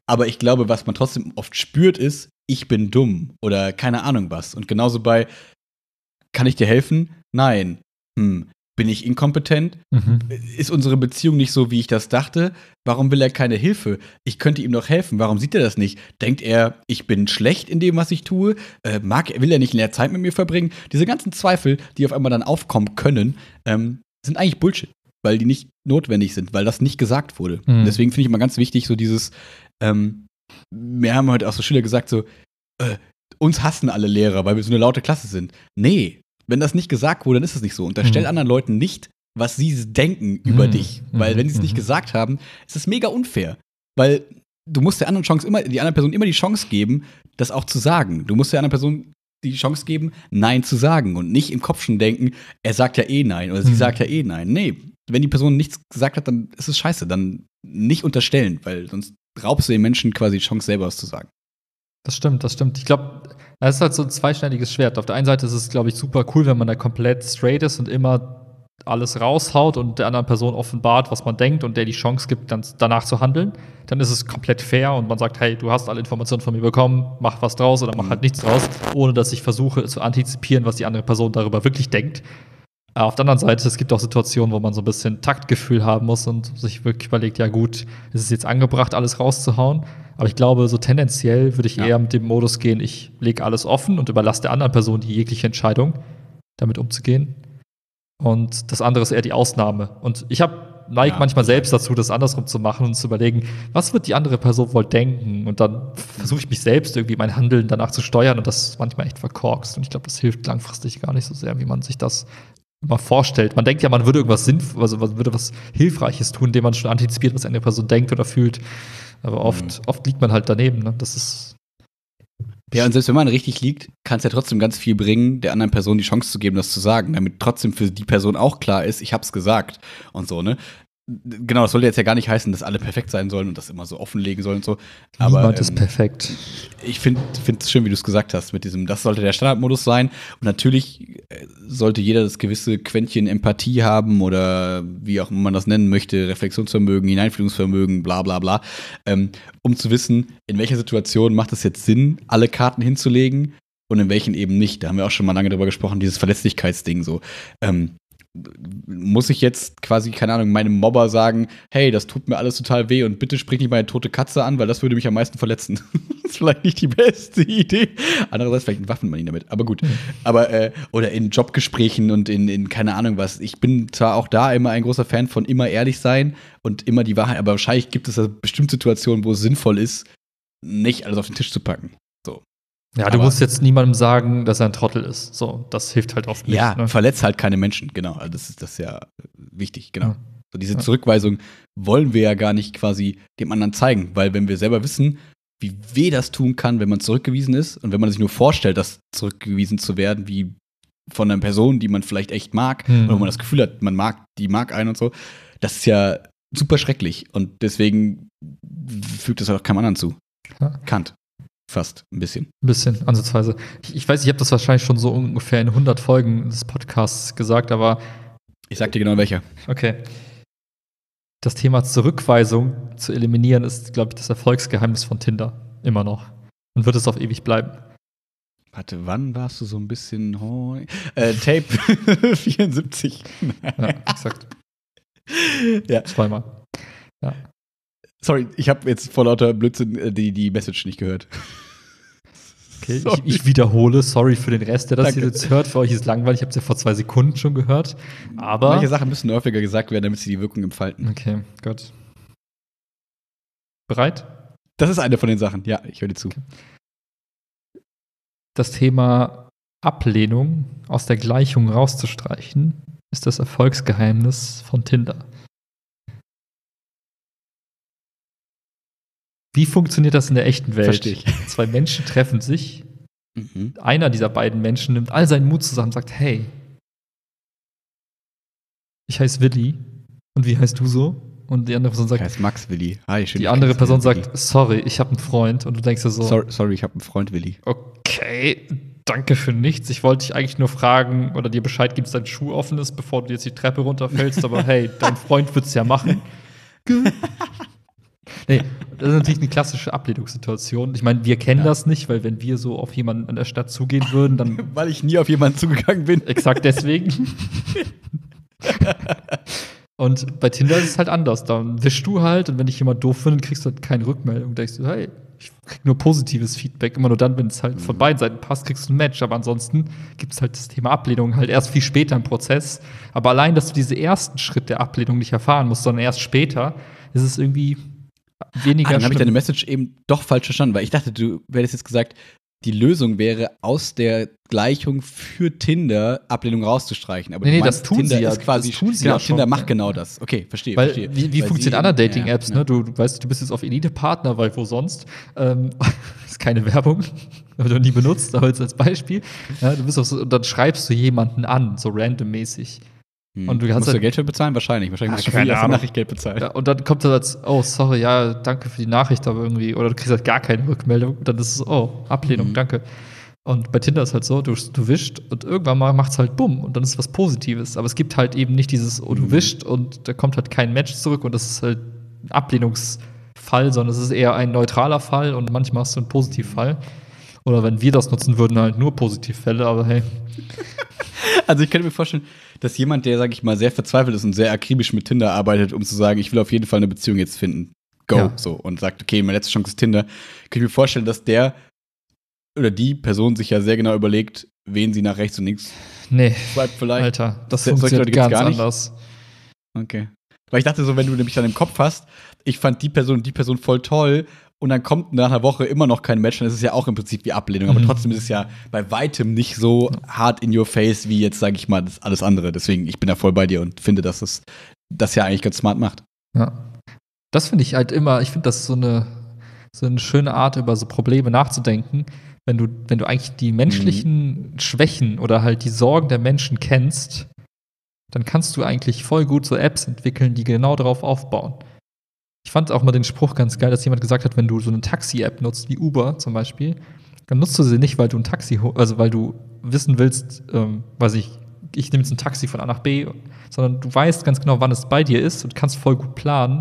Aber ich glaube, was man trotzdem oft spürt, ist, ich bin dumm oder keine Ahnung was. Und genauso bei, kann ich dir helfen? Nein. Hm. Bin ich inkompetent? Mhm. Ist unsere Beziehung nicht so, wie ich das dachte? Warum will er keine Hilfe? Ich könnte ihm doch helfen. Warum sieht er das nicht? Denkt er, ich bin schlecht in dem, was ich tue? Äh, mag, will er nicht mehr Zeit mit mir verbringen? Diese ganzen Zweifel, die auf einmal dann aufkommen können, ähm, sind eigentlich Bullshit, weil die nicht notwendig sind, weil das nicht gesagt wurde. Mhm. Deswegen finde ich immer ganz wichtig, so dieses, ähm, wir haben heute auch so Schüler gesagt, so, äh, uns hassen alle Lehrer, weil wir so eine laute Klasse sind. Nee. Wenn das nicht gesagt wurde, dann ist es nicht so. Unterstell Mhm. anderen Leuten nicht, was sie denken über Mhm. dich. Weil wenn sie es nicht Mhm. gesagt haben, ist es mega unfair. Weil du musst der anderen Chance immer, die anderen Person immer die Chance geben, das auch zu sagen. Du musst der anderen Person die Chance geben, Nein zu sagen und nicht im Kopf schon denken, er sagt ja eh Nein oder sie Mhm. sagt ja eh Nein. Nee, wenn die Person nichts gesagt hat, dann ist es scheiße. Dann nicht unterstellen, weil sonst raubst du den Menschen quasi die Chance, selber was zu sagen. Das stimmt, das stimmt. Ich glaube, das ist halt so ein zweischneidiges Schwert. Auf der einen Seite ist es, glaube ich, super cool, wenn man da komplett straight ist und immer alles raushaut und der anderen Person offenbart, was man denkt und der die Chance gibt, dann danach zu handeln. Dann ist es komplett fair und man sagt, hey, du hast alle Informationen von mir bekommen, mach was draus oder mach halt nichts draus, ohne dass ich versuche zu antizipieren, was die andere Person darüber wirklich denkt. Auf der anderen Seite, es gibt auch Situationen, wo man so ein bisschen Taktgefühl haben muss und sich wirklich überlegt, ja gut, ist es jetzt angebracht, alles rauszuhauen? Aber ich glaube, so tendenziell würde ich Ja. eher mit dem Modus gehen, ich lege alles offen und überlasse der anderen Person die jegliche Entscheidung, damit umzugehen. Und das andere ist eher die Ausnahme. Und ich habe neige Ja, manchmal selbst dazu, das andersrum zu machen und zu überlegen, was wird die andere Person wohl denken? Und dann versuche ich mich selbst irgendwie mein Handeln danach zu steuern und das ist manchmal echt verkorkst. Und ich glaube, das hilft langfristig gar nicht so sehr, wie man sich das immer vorstellt. Man denkt ja, man würde irgendwas sinnvoll, also man würde was Hilfreiches tun, indem man schon antizipiert, was eine Person denkt oder fühlt. Aber oft, Mhm. oft liegt man halt daneben. Ne? Das ist Ja, und selbst wenn man richtig liegt, kann es ja trotzdem ganz viel bringen, der anderen Person die Chance zu geben, das zu sagen, damit trotzdem für die Person auch klar ist, ich hab's gesagt und so, ne? Genau, das soll jetzt ja gar nicht heißen, dass alle perfekt sein sollen und das immer so offenlegen sollen und so. Aber niemand ist ähm, perfekt. ich finde es schön, wie du es gesagt hast, mit diesem, das sollte der Standardmodus sein. Und natürlich äh, sollte jeder das gewisse Quäntchen Empathie haben oder wie auch immer man das nennen möchte, Reflexionsvermögen, Hineinfühlungsvermögen, bla bla bla, ähm, um zu wissen, in welcher Situation macht es jetzt Sinn, alle Karten hinzulegen und in welchen eben nicht. Da haben wir auch schon mal lange drüber gesprochen, dieses Verletzlichkeitsding so. Ähm, muss ich jetzt quasi, keine Ahnung, meinem Mobber sagen, hey, das tut mir alles total weh und bitte sprich nicht meine tote Katze an, weil das würde mich am meisten verletzen. Das ist vielleicht nicht die beste Idee. Andererseits vielleicht entwaffnet man ihn damit, aber gut. Aber, äh, oder in Jobgesprächen und in, in keine Ahnung was. Ich bin zwar auch da immer ein großer Fan von immer ehrlich sein und immer die Wahrheit, aber wahrscheinlich gibt es da bestimmt Situationen, wo es sinnvoll ist, nicht alles auf den Tisch zu packen. So. Ja, du Aber- musst jetzt niemandem sagen, dass er ein Trottel ist. So, das hilft halt oft nicht. Ja, ne? verletzt halt keine Menschen, genau. Also das ist das ist ja wichtig, genau. Ja. So diese Ja. Zurückweisung wollen wir ja gar nicht quasi dem anderen zeigen, weil wenn wir selber wissen, wie weh das tun kann, wenn man zurückgewiesen ist und wenn man sich nur vorstellt, dass zurückgewiesen zu werden, wie von einer Person, die man vielleicht echt mag, Mhm. oder wo man das Gefühl hat, man mag, die mag einen und so, das ist ja super schrecklich und deswegen fügt es auch keinem anderen zu. Ja. Kant. Fast ein bisschen. Ein bisschen, ansatzweise. Ich, ich weiß, ich habe das wahrscheinlich schon so ungefähr in hundert Folgen des Podcasts gesagt, aber Ich sag dir genau welcher. okay. Das Thema Zurückweisung zu eliminieren ist, glaube ich, das Erfolgsgeheimnis von Tinder. Immer noch. Und wird es auf ewig bleiben. Warte, wann warst du so ein bisschen heu? Äh, Tape vierundsiebzig. Ja, exakt. Ja. Zweimal. Ja. Sorry, ich habe jetzt vor lauter Blödsinn äh, die, die Message nicht gehört. Okay, Sorry. ich, ich wiederhole, sorry für den Rest, der das Danke. hier jetzt hört. Für euch ist es langweilig, ich habe es ja vor zwei Sekunden schon gehört. Aber. Manche Sachen müssen häufiger gesagt werden, damit sie die Wirkung entfalten. Okay, gut. Bereit? Das ist eine von den Sachen. Ja, ich höre dir zu. Das Thema Ablehnung aus der Gleichung rauszustreichen, ist das Erfolgsgeheimnis von Tinder. Wie funktioniert das in der echten Welt? Verstehe ich. Zwei Menschen treffen sich, Mhm. einer dieser beiden Menschen nimmt all seinen Mut zusammen und sagt, hey, ich heiße Willi und wie heißt du so? Und die andere Person Ich sagt, heiße Max Willi. Hi, schön, die dich andere Person kennenzulernen, sagt, sorry, ich habe einen Freund und du denkst dir so, Willi. Sorry, sorry, ich habe einen Freund, Willi. okay, danke für nichts. Ich wollte dich eigentlich nur fragen oder dir Bescheid geben, dass dein Schuh offen ist, bevor du jetzt die Treppe runterfällst. Aber hey, dein Freund wird es ja machen. Nee, das ist natürlich eine klassische Ablehnungssituation. Ich meine, wir kennen Ja. das nicht, weil wenn wir so auf jemanden in der Stadt zugehen würden, dann Weil ich nie auf jemanden zugegangen bin. exakt deswegen. Und bei Tinder ist es halt anders. Dann wischst du halt und wenn dich jemand doof findet, kriegst du halt keine Rückmeldung. Da denkst du, hey, ich krieg nur positives Feedback. Immer nur dann, wenn es halt von beiden Seiten passt, kriegst du ein Match. Aber ansonsten gibt es halt das Thema Ablehnung halt erst viel später im Prozess. Aber allein, dass du diesen ersten Schritt der Ablehnung nicht erfahren musst, sondern erst später, ist es irgendwie weniger Ah, dann habe ich schlimm. deine Message eben doch falsch verstanden, weil ich dachte, du hättest jetzt gesagt, die Lösung wäre, aus der Gleichung für Tinder Ablehnung rauszustreichen. Aber Nee, du nee, meinst, das tun Tinder sie ja. ist quasi, Das tun sie genau, ja schon. Tinder macht genau das. Okay, verstehe, Weil, verstehe. wie, wie Weil funktionieren sie- andere Dating-Apps, ja, ne? Du, du weißt, du bist jetzt auf Elite-Partner, weil wo sonst? Ähm, ist keine Werbung, habe ich noch nie benutzt, aber jetzt als Beispiel. Ja, du bist auf so, und dann schreibst du jemanden an, so randommäßig. Hm. Und du hast musst du halt- Geld für bezahlen? Wahrscheinlich. Wahrscheinlich Ah, musst du für keine die erste Ahnung. Nachricht Geld bezahlen. Ja, und dann kommt er als, oh, sorry, ja, danke für die Nachricht, aber irgendwie, oder du kriegst halt gar keine Rückmeldung. Dann ist es, oh, Ablehnung, Mhm. danke. Und bei Tinder ist halt so, du, du wischst und irgendwann mal macht's halt bumm und dann ist was Positives. Aber es gibt halt eben nicht dieses, oh, du Mhm. wischst und da kommt halt kein Match zurück und das ist halt ein Ablehnungsfall, sondern es ist eher ein neutraler Fall und manchmal hast du einen Positivfall. Oder wenn wir das nutzen würden, halt nur Positivfälle, aber hey. Also ich könnte mir vorstellen, dass jemand, der, sag ich mal, sehr verzweifelt ist und sehr akribisch mit Tinder arbeitet, um zu sagen, ich will auf jeden Fall eine Beziehung jetzt finden. Go. Ja. So. Und sagt, okay, meine letzte Chance ist Tinder. Könnte ich mir vorstellen, dass der oder die Person sich ja sehr genau überlegt, wen sie nach rechts und links Nee, schreibt vielleicht. Alter, das Solche funktioniert Leute gibt's ganz gar nicht? anders. Okay. Weil ich dachte so, wenn du nämlich dann im Kopf hast, ich fand die Person und die Person voll toll und dann kommt nach einer Woche immer noch kein Match, dann ist es ja auch im Prinzip wie Ablehnung. Aber Mhm. trotzdem ist es ja bei weitem nicht so hart in your face wie jetzt, sage ich mal, das alles andere. Deswegen, ich bin da voll bei dir und finde, dass es das ja eigentlich ganz smart macht. Ja. Das finde ich halt immer, ich finde das so eine, so eine schöne Art, über so Probleme nachzudenken, wenn du, wenn du eigentlich die menschlichen Schwächen oder halt die Sorgen der Menschen kennst, dann kannst du eigentlich voll gut so Apps entwickeln, die genau darauf aufbauen. Ich fand auch mal den Spruch ganz geil, dass jemand gesagt hat, wenn du so eine Taxi-App nutzt, wie Uber zum Beispiel, dann nutzt du sie nicht, weil du ein Taxi, ho- also weil du wissen willst, ähm, weiß ich, ich nehme jetzt ein Taxi von A nach B, sondern du weißt ganz genau, wann es bei dir ist und kannst voll gut planen.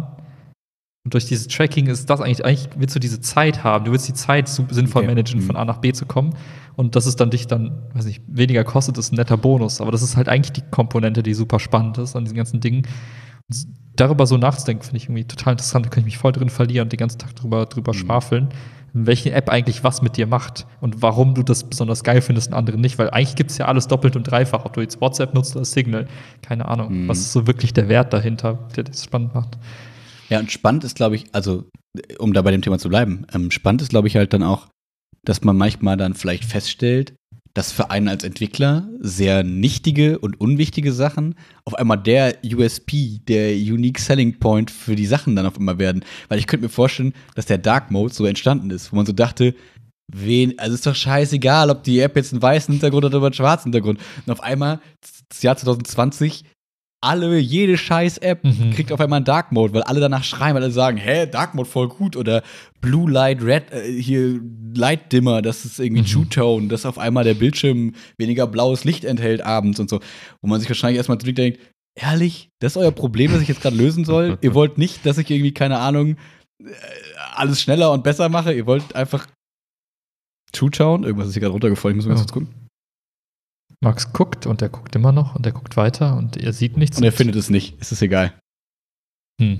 Und durch dieses Tracking ist das eigentlich, eigentlich willst du diese Zeit haben. Du willst die Zeit su- sinnvoll Okay. managen, von Mhm. A nach B zu kommen. Und dass es dann dich dann, weiß nicht, weniger kostet, ist ein netter Bonus. Aber das ist halt eigentlich die Komponente, die super spannend ist an diesen ganzen Dingen. Und s- darüber so nachzudenken, finde ich irgendwie total interessant. Da kann ich mich voll drin verlieren und den ganzen Tag drüber, drüber Mhm. schwafeln, welche App eigentlich was mit dir macht und warum du das besonders geil findest und andere nicht. Weil eigentlich gibt es ja alles doppelt und dreifach, ob du jetzt WhatsApp nutzt oder Signal. Keine Ahnung. Mhm. Was ist so wirklich der Wert dahinter, der das spannend macht? Ja, und spannend ist, glaube ich, also, um da bei dem Thema zu bleiben, ähm, spannend ist, glaube ich, halt dann auch, dass man manchmal dann vielleicht feststellt, dass für einen als Entwickler sehr nichtige und unwichtige Sachen auf einmal der U S P, der Unique Selling Point für die Sachen dann auf einmal werden. Weil ich könnte mir vorstellen, dass der Dark Mode so entstanden ist, wo man so dachte, wen, also ist doch scheißegal, ob die App jetzt einen weißen Hintergrund hat oder einen schwarzen Hintergrund. Und auf einmal, das Jahr zwanzig zwanzig, alle, jede scheiß App Mhm. kriegt auf einmal einen Dark Mode, weil alle danach schreien, weil alle sagen, hä, Dark Mode voll gut oder Blue Light, Red, äh, hier Light Dimmer, das ist irgendwie Mhm. True Tone, dass auf einmal der Bildschirm weniger blaues Licht enthält abends und so. Wo man sich wahrscheinlich erstmal zurückdenkt, ehrlich, das ist euer Problem, das ich jetzt gerade lösen soll? Ihr wollt nicht, dass ich irgendwie, keine Ahnung, äh, alles schneller und besser mache? Ihr wollt einfach True Tone? Irgendwas ist hier gerade runtergefallen, ich muss mal Oh. ganz kurz gucken. Max guckt und er guckt immer noch und er guckt weiter und er sieht nichts. Und er findet es nicht, es ist egal. Hm.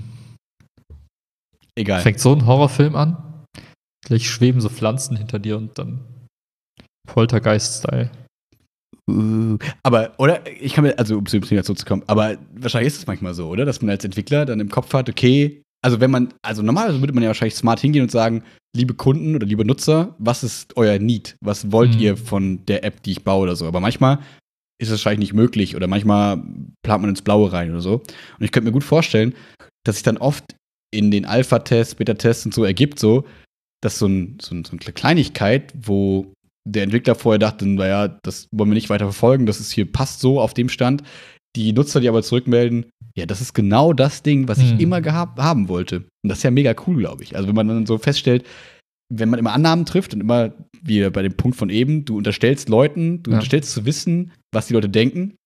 Egal. Fängt so ein Horrorfilm an, gleich schweben so Pflanzen hinter dir und dann Poltergeist-Style. Uh, aber, oder, ich kann mir, also um zu dem Thema zurückzukommen, aber wahrscheinlich ist es manchmal so, oder? Dass man als Entwickler dann im Kopf hat, okay, also wenn man, also normalerweise würde man ja wahrscheinlich smart hingehen und sagen, liebe Kunden oder liebe Nutzer, was ist euer Need? Was wollt Mhm. ihr von der App, die ich baue oder so? Aber manchmal ist es wahrscheinlich nicht möglich oder manchmal plant man ins Blaue rein oder so. Und ich könnte mir gut vorstellen, dass sich dann oft in den Alpha-Tests, Beta-Tests und so ergibt so, dass so, ein, so, ein, so eine Kleinigkeit, wo der Entwickler vorher dachte, naja, das wollen wir nicht weiter verfolgen, das ist hier passt so auf dem Stand. Die Nutzer, die aber zurückmelden, ja, das ist genau das Ding, was ich Mhm. immer gehabt haben wollte. Und das ist ja mega cool, glaube ich. Also wenn man dann so feststellt, wenn man immer Annahmen trifft und immer, wie bei dem Punkt von eben, du unterstellst Leuten, du Ja. unterstellst zu wissen, was die Leute denken.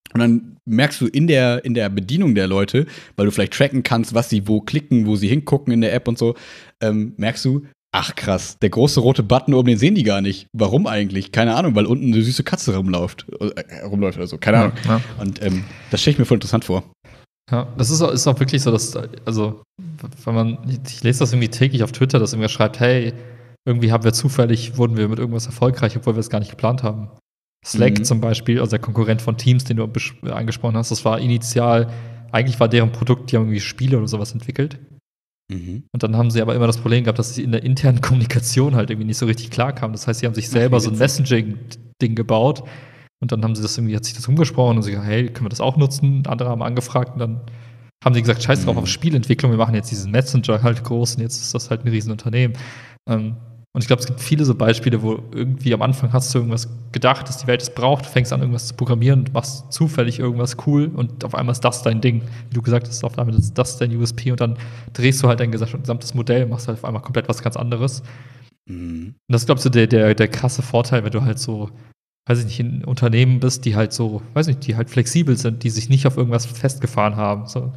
Und dann merkst du in der, in der Bedienung der Leute, weil du vielleicht tracken kannst, was sie wo klicken, wo sie hingucken in der App und so, ähm, merkst du, ach krass, der große rote Button oben, den sehen die gar nicht. Warum eigentlich? Keine Ahnung, weil unten eine süße Katze rumläuft, äh, rumläuft oder so. Keine Ahnung. Ja, ja. Und ähm, das stelle ich mir voll interessant vor. Ja, das ist auch, ist auch wirklich so, dass, also, wenn man, ich lese das irgendwie täglich auf Twitter, dass irgendwer schreibt, hey, irgendwie haben wir zufällig, wurden wir mit irgendwas erfolgreich, obwohl wir es gar nicht geplant haben. Slack Mhm. zum Beispiel, also der Konkurrent von Teams, den du besch- angesprochen hast, das war initial, eigentlich war deren Produkt, die haben irgendwie Spiele oder sowas entwickelt. Mhm. Und dann haben sie aber immer das Problem gehabt, dass sie in der internen Kommunikation halt irgendwie nicht so richtig klar kamen. Das heißt, sie haben sich selber Ach, so ein witzig. Messaging-Ding gebaut. Und dann haben sie das irgendwie, hat sich das umgesprochen und sie gesagt, hey, können wir das auch nutzen? Andere haben angefragt und dann haben sie gesagt, scheiß drauf Mhm. auf Spielentwicklung, wir machen jetzt diesen Messenger halt groß und jetzt ist das halt ein Riesenunternehmen. Ähm, und ich glaube, es gibt viele so Beispiele, wo irgendwie am Anfang hast du irgendwas gedacht, dass die Welt es braucht, du fängst an, irgendwas zu programmieren und machst zufällig irgendwas cool und auf einmal ist das dein Ding. Wie du gesagt hast, auf einmal ist das dein U S P und dann drehst du halt dein gesamtes Modell, machst halt auf einmal komplett was ganz anderes. Mhm. Und das ist, glaubst du, der, der, der krasse Vorteil, wenn du halt so, weiß ich nicht, in Unternehmen bist, die halt so, weiß ich nicht, die halt flexibel sind, die sich nicht auf irgendwas festgefahren haben. So.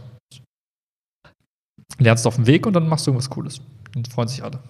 Lernst auf dem Weg und dann machst du irgendwas Cooles. Und freuen sich alle.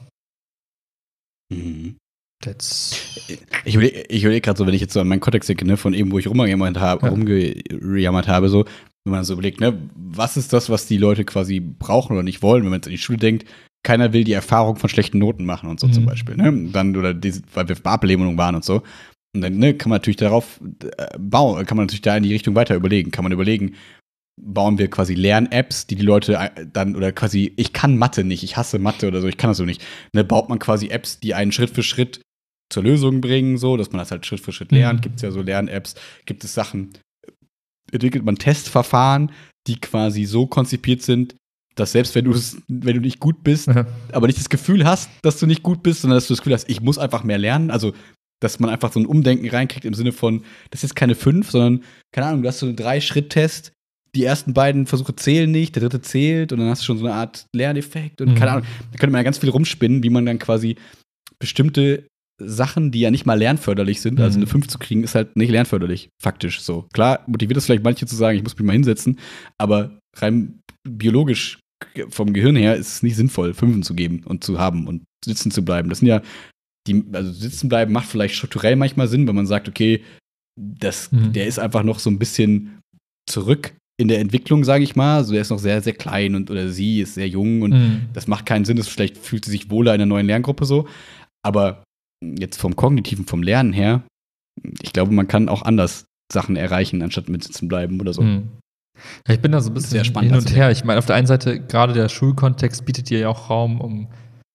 Mhm. That's Ich überlege ich überleg gerade so, wenn ich jetzt so an meinen Kontext denke, ne, von eben, wo ich rumgejammert habe, Ja. rumgejammert habe, so, wenn man so überlegt, ne, was ist das, was die Leute quasi brauchen oder nicht wollen, wenn man jetzt an die Schule denkt, keiner will die Erfahrung von schlechten Noten machen und so Mhm. zum Beispiel, ne, dann, oder diese, weil wir bei Ablehnung waren und so. Und dann, ne, kann man natürlich darauf äh, bauen, kann man natürlich da in die Richtung weiter überlegen, kann man überlegen, bauen wir quasi Lern-Apps, die die Leute äh, dann, oder quasi, ich kann Mathe nicht, ich hasse Mathe oder so, ich kann das so nicht, ne, baut man quasi Apps, die einen Schritt für Schritt zur Lösung bringen, so, dass man das halt Schritt für Schritt lernt. Mhm. Gibt es ja so Lern-Apps, gibt es Sachen, entwickelt man Testverfahren, die quasi so konzipiert sind, dass selbst wenn du es, wenn du nicht gut bist, Ja. aber nicht das Gefühl hast, dass du nicht gut bist, sondern dass du das Gefühl hast, ich muss einfach mehr lernen. Also, dass man einfach so ein Umdenken reinkriegt im Sinne von, das ist keine fünf, sondern, keine Ahnung, du hast so einen Drei-Schritt-Test, die ersten beiden Versuche zählen nicht, der dritte zählt und dann hast du schon so eine Art Lerneffekt und Mhm. keine Ahnung. Da könnte man ja ganz viel rumspinnen, wie man dann quasi bestimmte Sachen, die ja nicht mal lernförderlich sind, also Mhm. eine fünf zu kriegen, ist halt nicht lernförderlich, faktisch so. Klar motiviert es vielleicht manche zu sagen, ich muss mich mal hinsetzen, aber rein biologisch vom Gehirn her ist es nicht sinnvoll, Fünfen zu geben und zu haben und sitzen zu bleiben. Das sind ja, die, also sitzen bleiben macht vielleicht strukturell manchmal Sinn, wenn man sagt, okay, das, Mhm. der ist einfach noch so ein bisschen zurück in der Entwicklung, sage ich mal. Also der ist noch sehr, sehr klein und oder sie ist sehr jung und Mhm. das macht keinen Sinn. Das vielleicht fühlt sie sich wohler in einer neuen Lerngruppe so. Aber jetzt vom Kognitiven, vom Lernen her, ich glaube, man kann auch anders Sachen erreichen, anstatt mit sitzen bleiben oder so. Mhm. Ja, ich bin da so ein bisschen Sehr spannend, hin also und her. Ich meine, auf der einen Seite, gerade der Schulkontext bietet dir ja auch Raum, um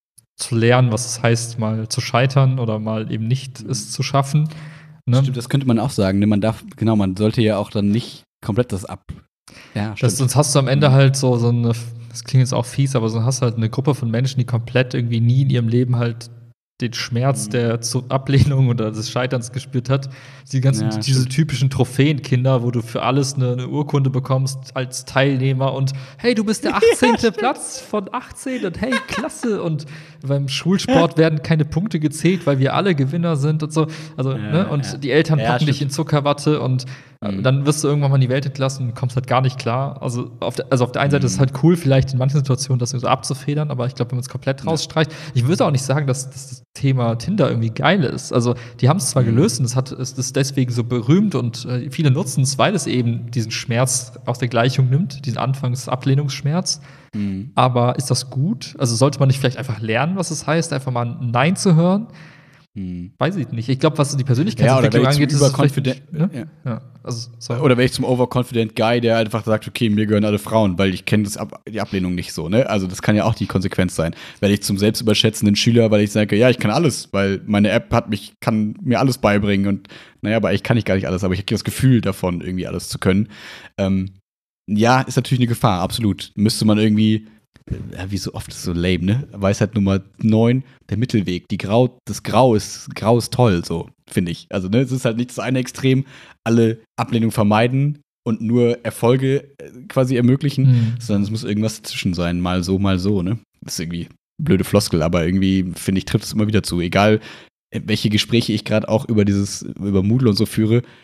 zu lernen, was es heißt, mal zu scheitern oder mal eben nicht es zu schaffen. Ne? Stimmt, das könnte man auch sagen. Ne? Man darf, genau, man sollte ja auch dann nicht komplett das ab. Ja, Das, stimmt. sonst hast du am Ende halt so, so eine, das klingt jetzt auch fies, aber so hast du halt eine Gruppe von Menschen, die komplett irgendwie nie in ihrem Leben halt den Schmerz Mhm. der Zu- Ablehnung oder des Scheiterns gespürt hat. Die ganzen, Ja, diese stimmt. typischen Trophäenkinder, wo du für alles eine, eine Urkunde bekommst als Teilnehmer und hey, du bist der achtzehnte Platz von achtzehn und hey, klasse. Und beim Schulsport werden keine Punkte gezählt, weil wir alle Gewinner sind und so. Also, Ja, ne? Und ja. die Eltern Ja, packen dich stimmt. in Zuckerwatte und äh, Mhm. dann wirst du irgendwann mal in die Welt entlassen und kommst halt gar nicht klar. Also auf der, also auf der einen Seite ist es Mhm. halt cool, vielleicht in manchen Situationen das so abzufedern, aber ich glaube, wenn man es komplett Ja. rausstreicht, ich würde auch nicht sagen, dass, dass das Thema Tinder irgendwie geil ist. Also die haben es zwar Mhm. gelöst und es hat, es ist deswegen so berühmt und äh, viele nutzen es, weil es eben diesen Schmerz aus der Gleichung nimmt, diesen Anfangs-Ablehnungsschmerz. Mhm. Aber ist das gut? Also sollte man nicht vielleicht einfach lernen, was es heißt, einfach mal ein Nein zu hören? Mhm. Weiß ich nicht. Ich glaube, was die Ja, oder Persönlichkeitsentwicklung wenn ich zu angeht, ist es vielleicht überconfident- nicht, ne? ja. Ja, also, sorry. Oder wäre ich zum Overconfident Guy, der einfach sagt, okay, mir gehören alle Frauen, weil ich kenne das Ab die Ablehnung nicht so, ne? Also das kann ja auch die Konsequenz sein. Werde ich zum selbstüberschätzenden Schüler, weil ich sage, ja, ich kann alles, weil meine App hat mich, kann mir alles beibringen und naja, aber ich kann nicht gar nicht alles, aber ich habe das Gefühl davon, irgendwie alles zu können. Ähm, ja, ist natürlich eine Gefahr, absolut. Müsste man irgendwie, ja, wie so oft ist so lame, ne? Weisheit Nummer neun, der Mittelweg. Die Grau, das Grau ist, Grau ist toll, so, finde ich. Also, ne, es ist halt nicht das eine Extrem, alle Ablehnung vermeiden und nur Erfolge äh, quasi ermöglichen, Mhm. sondern es muss irgendwas dazwischen sein, mal so, mal so, ne? Das ist irgendwie blöde Floskel, aber irgendwie, finde ich, trifft es immer wieder zu. Egal, äh, welche Gespräche ich gerade auch über dieses, über Moodle und so führe,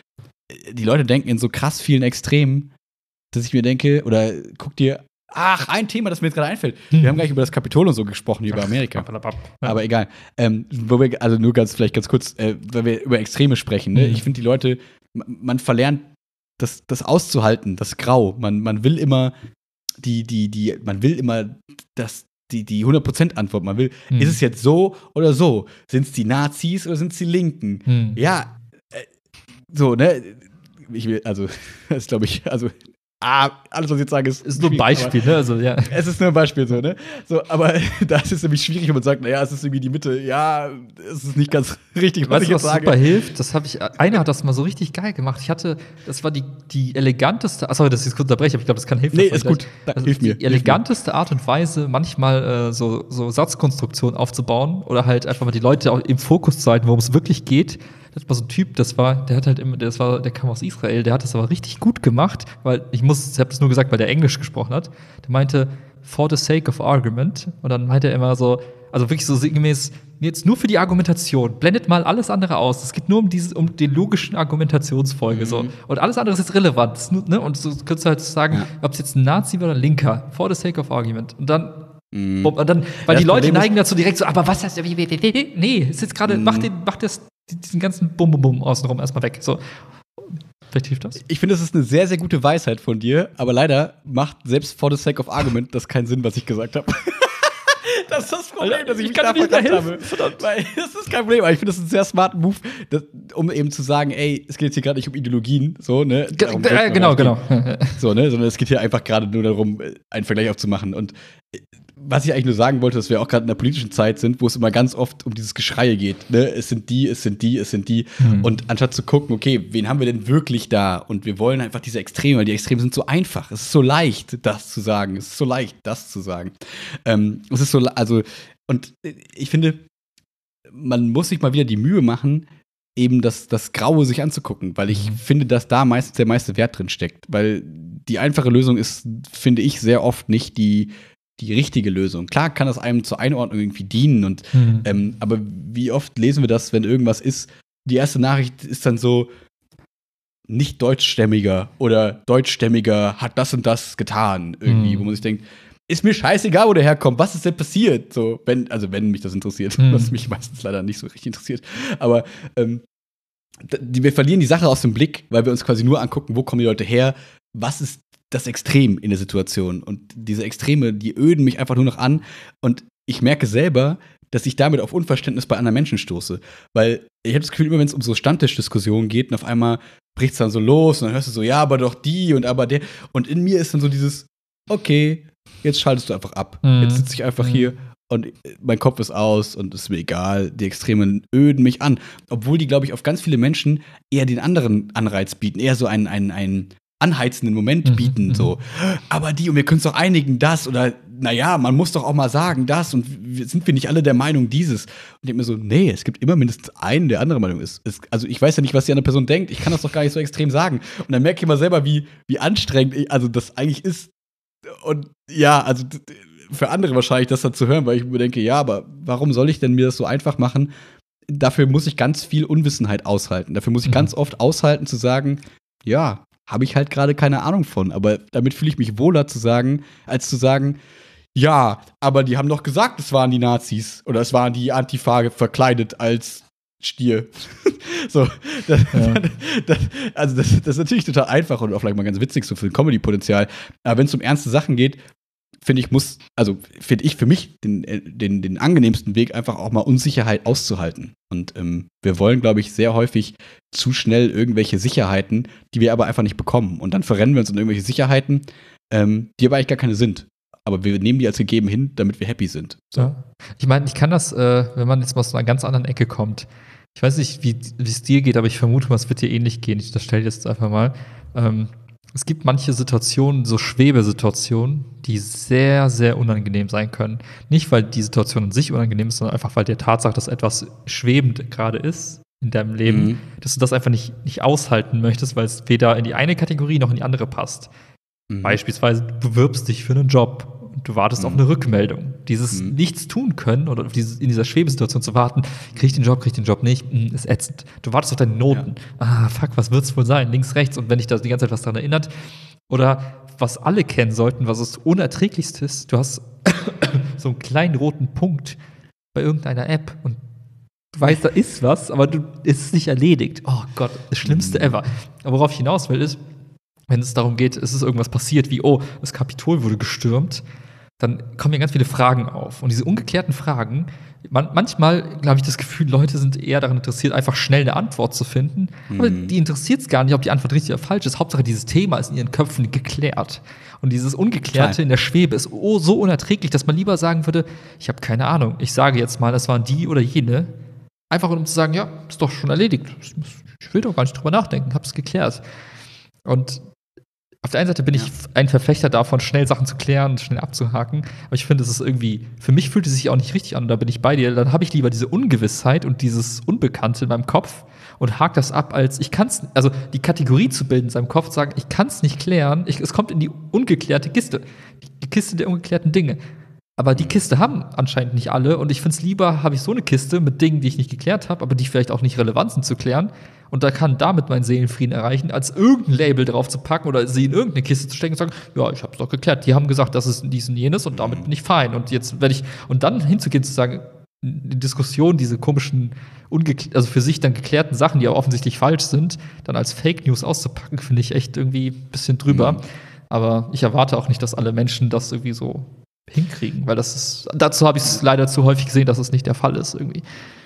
die Leute denken in so krass vielen Extremen, dass ich mir denke, oder guck dir, ach, ein Thema, das mir jetzt gerade einfällt. Hm. Wir haben gleich über das Kapitol und so gesprochen, über Amerika. Ja. Aber egal. Ähm, wo wir, also nur ganz, vielleicht ganz kurz, äh, weil wir über Extreme sprechen. Ne? Mhm. Ich finde, die Leute, man, man verlernt, das, das auszuhalten, das Grau. Man, man will immer die, die, die, man will immer das, die, die hundert Prozent Antwort. Man will, Mhm. ist es jetzt so oder so? Sind es die Nazis oder sind es die Linken? Mhm. Ja, äh, so, ne? Ich will, also, das ist, glaube ich, also, ah, alles, was ich jetzt sage, ist. Ist nur ein schwierig, Beispiel, ne? Also, ja. Es ist nur ein Beispiel so, ne? So, aber das ist nämlich schwierig, wenn man sagt, naja, es ist irgendwie die Mitte. Ja, es ist nicht ganz richtig, was Weißt ich du, jetzt was sage. super hilft? Das habe ich, einer hat das mal so richtig geil gemacht. Ich hatte, das war die, die eleganteste, achso, das ist kurz unterbrechen, aber ich glaube, das kann helfen. Nee, davon ist gut. gleich. Da, Also hilf mir. die eleganteste Art und Weise, manchmal äh, so, so Satzkonstruktionen aufzubauen oder halt einfach mal die Leute auch im Fokus zu halten, worum es wirklich geht. Das war so ein Typ, das war, der hat halt immer, das war, der kam aus Israel, der hat das aber richtig gut gemacht, weil ich muss, ich habe das nur gesagt, weil der Englisch gesprochen hat. Der meinte, for the sake of argument. Und dann meinte er immer so, also wirklich so sinngemäß, jetzt nur für die Argumentation, blendet mal alles andere aus. Es geht nur um diese, um die logischen Argumentationsfolge. Mhm. So. Und alles andere ist jetzt relevant. Das ist nur, ne? Und so könntest du halt sagen, Ja. ob es jetzt ein Nazi war oder ein Linker, for the sake of argument. Und dann. Mhm. Und dann, weil Das die Leute Problem ist- neigen dazu direkt so, aber was heißt, nee, ist jetzt gerade, Mhm. mach, den, mach das, diesen ganzen Bum-Bum-Bum außenrum erstmal weg. So. Vielleicht hilft das. Ich finde, das ist eine sehr, sehr gute Weisheit von dir, aber leider macht selbst for the sake of argument das keinen Sinn, was ich gesagt habe. Das ist das Problem, Alter, dass ich ich mich kann da dir nicht mehr verkauft helfen, habe. Weil, das ist kein Problem, aber ich finde, das ist ein sehr smarten Move, das, um eben zu sagen, ey, es geht jetzt hier gerade nicht um Ideologien, so, ne? Darum soll's Äh, mir genau, aber genau. gehen. So, ne? Sondern es geht hier einfach gerade nur darum, einen Vergleich aufzumachen. Und äh, was ich eigentlich nur sagen wollte, dass wir auch gerade in der politischen Zeit sind, wo es immer ganz oft um dieses Geschreie geht. Ne? Es sind die, es sind die, es sind die. Mhm. Und anstatt zu gucken, okay, wen haben wir denn wirklich da? Und wir wollen einfach diese Extreme, weil die Extremen sind so einfach. Es ist so leicht, das zu sagen. Es ist so leicht, das zu sagen. Ähm, es ist so, also, und ich finde, man muss sich mal wieder die Mühe machen, eben das, das Graue sich anzugucken, weil ich Mhm. finde, dass da meistens der meiste Wert drin steckt. Weil die einfache Lösung ist, finde ich, sehr oft nicht die, die richtige Lösung. Klar kann das einem zur Einordnung irgendwie dienen, und Mhm. ähm, aber wie oft lesen wir das, wenn irgendwas ist? Die erste Nachricht ist dann so, nicht deutschstämmiger oder deutschstämmiger hat das und das getan, irgendwie, Mhm. wo man sich denkt, ist mir scheißegal, wo der herkommt, was ist denn passiert? So, wenn, also wenn mich das interessiert, Mhm. was mich meistens leider nicht so richtig interessiert. Aber ähm, d- die, wir verlieren die Sache aus dem Blick, weil wir uns quasi nur angucken, wo kommen die Leute her, was ist das Extrem in der Situation. Und diese Extreme, die öden mich einfach nur noch an. Und ich merke selber, dass ich damit auf Unverständnis bei anderen Menschen stoße. Weil ich habe das Gefühl, immer wenn es um so Stammtischdiskussionen geht und auf einmal bricht es dann so los und dann hörst du so, ja, aber doch die und aber der. Und in mir ist dann so dieses, okay, jetzt schaltest du einfach ab. Mhm. Jetzt sitze ich einfach Mhm. hier und mein Kopf ist aus und es ist mir egal. Die Extremen öden mich an. Obwohl die, glaube ich, auf ganz viele Menschen eher den anderen Anreiz bieten, eher so einen, einen, einen anheizenden Moment Mhm, bieten. mhm. So, aber die, und wir können uns doch einigen, das, oder naja, man muss doch auch mal sagen, das, und wir, sind wir nicht alle der Meinung, dieses? Und ich denke mir so, nee, es gibt immer mindestens einen, der andere Meinung ist. Es, also ich weiß ja nicht, was die andere Person denkt, ich kann das doch gar nicht so extrem sagen. Und dann merke ich immer selber, wie, wie anstrengend ich, also das eigentlich ist. Und ja, also d- d- für andere wahrscheinlich das dann zu hören, weil ich mir denke, ja, aber warum soll ich denn mir das so einfach machen? Dafür muss ich ganz viel Unwissenheit aushalten. Dafür muss ich Mhm. ganz oft aushalten zu sagen, ja, habe ich halt gerade keine Ahnung von. Aber damit fühle ich mich wohler zu sagen, als zu sagen, ja, aber die haben doch gesagt, es waren die Nazis oder es waren die Antifa verkleidet als Stier. So, das, Ja. das, also das, das ist natürlich total einfach und auch vielleicht mal ganz witzig, so viel Comedy-Potenzial. Aber wenn es um ernste Sachen geht, finde ich, muss, also finde ich für mich den, den, den angenehmsten Weg, einfach auch mal Unsicherheit auszuhalten. Und ähm, wir wollen, glaube ich, sehr häufig zu schnell irgendwelche Sicherheiten, die wir aber einfach nicht bekommen. Und dann verrennen wir uns in irgendwelche Sicherheiten, ähm, die aber eigentlich gar keine sind. Aber wir nehmen die als gegeben hin, damit wir happy sind. So. Ja. Ich meine, ich kann das, äh, wenn man jetzt mal aus einer ganz anderen Ecke kommt. Ich weiß nicht, wie es dir geht, aber ich vermute mal, es wird dir ähnlich gehen. Ich das stelle jetzt einfach mal. Ähm, es gibt manche Situationen, so Schwebesituationen, die sehr, sehr unangenehm sein können. Nicht, weil die Situation an sich unangenehm ist, sondern einfach, weil der Tatsache, dass etwas schwebend gerade ist in deinem Leben, Mhm. dass du das einfach nicht, nicht aushalten möchtest, weil es weder in die eine Kategorie noch in die andere passt. Mhm. Beispielsweise, du bewirbst dich für einen Job. und du wartest Mhm. auf eine Rückmeldung. Dieses Mhm. Nichts tun können oder auf dieses, in dieser Schwebesituation zu warten, krieg ich den Job, krieg ich den Job nicht, hm, ist ätzend. Du wartest auf deine Noten. Ah, fuck, was wird's wohl sein? Links, rechts. Und wenn dich da die ganze Zeit was dran erinnert. Oder was alle kennen sollten, was das Unerträglichste ist, du hast so einen kleinen roten Punkt bei irgendeiner App und du weißt, da ist was, aber du, es ist nicht erledigt. Oh Gott, das Schlimmste ever. Aber worauf ich hinaus will, ist, wenn es darum geht, es ist irgendwas passiert, wie, oh, das Kapitol wurde gestürmt, dann kommen ja ganz viele Fragen auf. Und diese ungeklärten Fragen, man, manchmal habe ich das Gefühl, Leute sind eher daran interessiert, einfach schnell eine Antwort zu finden. Aber Mhm. die interessiert es gar nicht, ob die Antwort richtig oder falsch ist. Hauptsache, dieses Thema ist in ihren Köpfen geklärt. Und dieses Ungeklärte Total. in der Schwebe ist oh, so unerträglich, dass man lieber sagen würde, ich habe keine Ahnung, ich sage jetzt mal, es waren die oder jene. Einfach um zu sagen, ja, ist doch schon erledigt. Ich muss- ich will doch gar nicht drüber nachdenken, hab's geklärt. Und auf der einen Seite bin ich ein Verfechter davon, schnell Sachen zu klären und schnell abzuhaken. Aber ich finde, es ist irgendwie, für mich fühlt es sich auch nicht richtig an. Und da bin ich bei dir. Dann habe ich lieber diese Ungewissheit und dieses Unbekannte in meinem Kopf und hake das ab, als ich kann es, also die Kategorie zu bilden in seinem Kopf, sagen, ich kann es nicht klären. Ich, es kommt in die ungeklärte Kiste. Die Kiste der ungeklärten Dinge. Aber die Kiste haben anscheinend nicht alle. Und ich finde es lieber, habe ich so eine Kiste mit Dingen, die ich nicht geklärt habe, aber die vielleicht auch nicht relevant sind zu klären. Und da kann damit meinen Seelenfrieden erreichen, als irgendein Label drauf zu packen oder sie in irgendeine Kiste zu stecken und sagen, ja, ich habe es doch geklärt. Die haben gesagt, das ist dies und jenes und damit bin ich fein. Und jetzt werde ich, und dann hinzugehen zu sagen, die Diskussion, diese komischen, ungekl- also für sich dann geklärten Sachen, die aber offensichtlich falsch sind, dann als Fake News auszupacken, finde ich echt irgendwie ein bisschen drüber. Mhm. Aber ich erwarte auch nicht, dass alle Menschen das irgendwie so hinkriegen, weil das ist, dazu habe ich es leider zu häufig gesehen, dass es nicht der Fall ist irgendwie.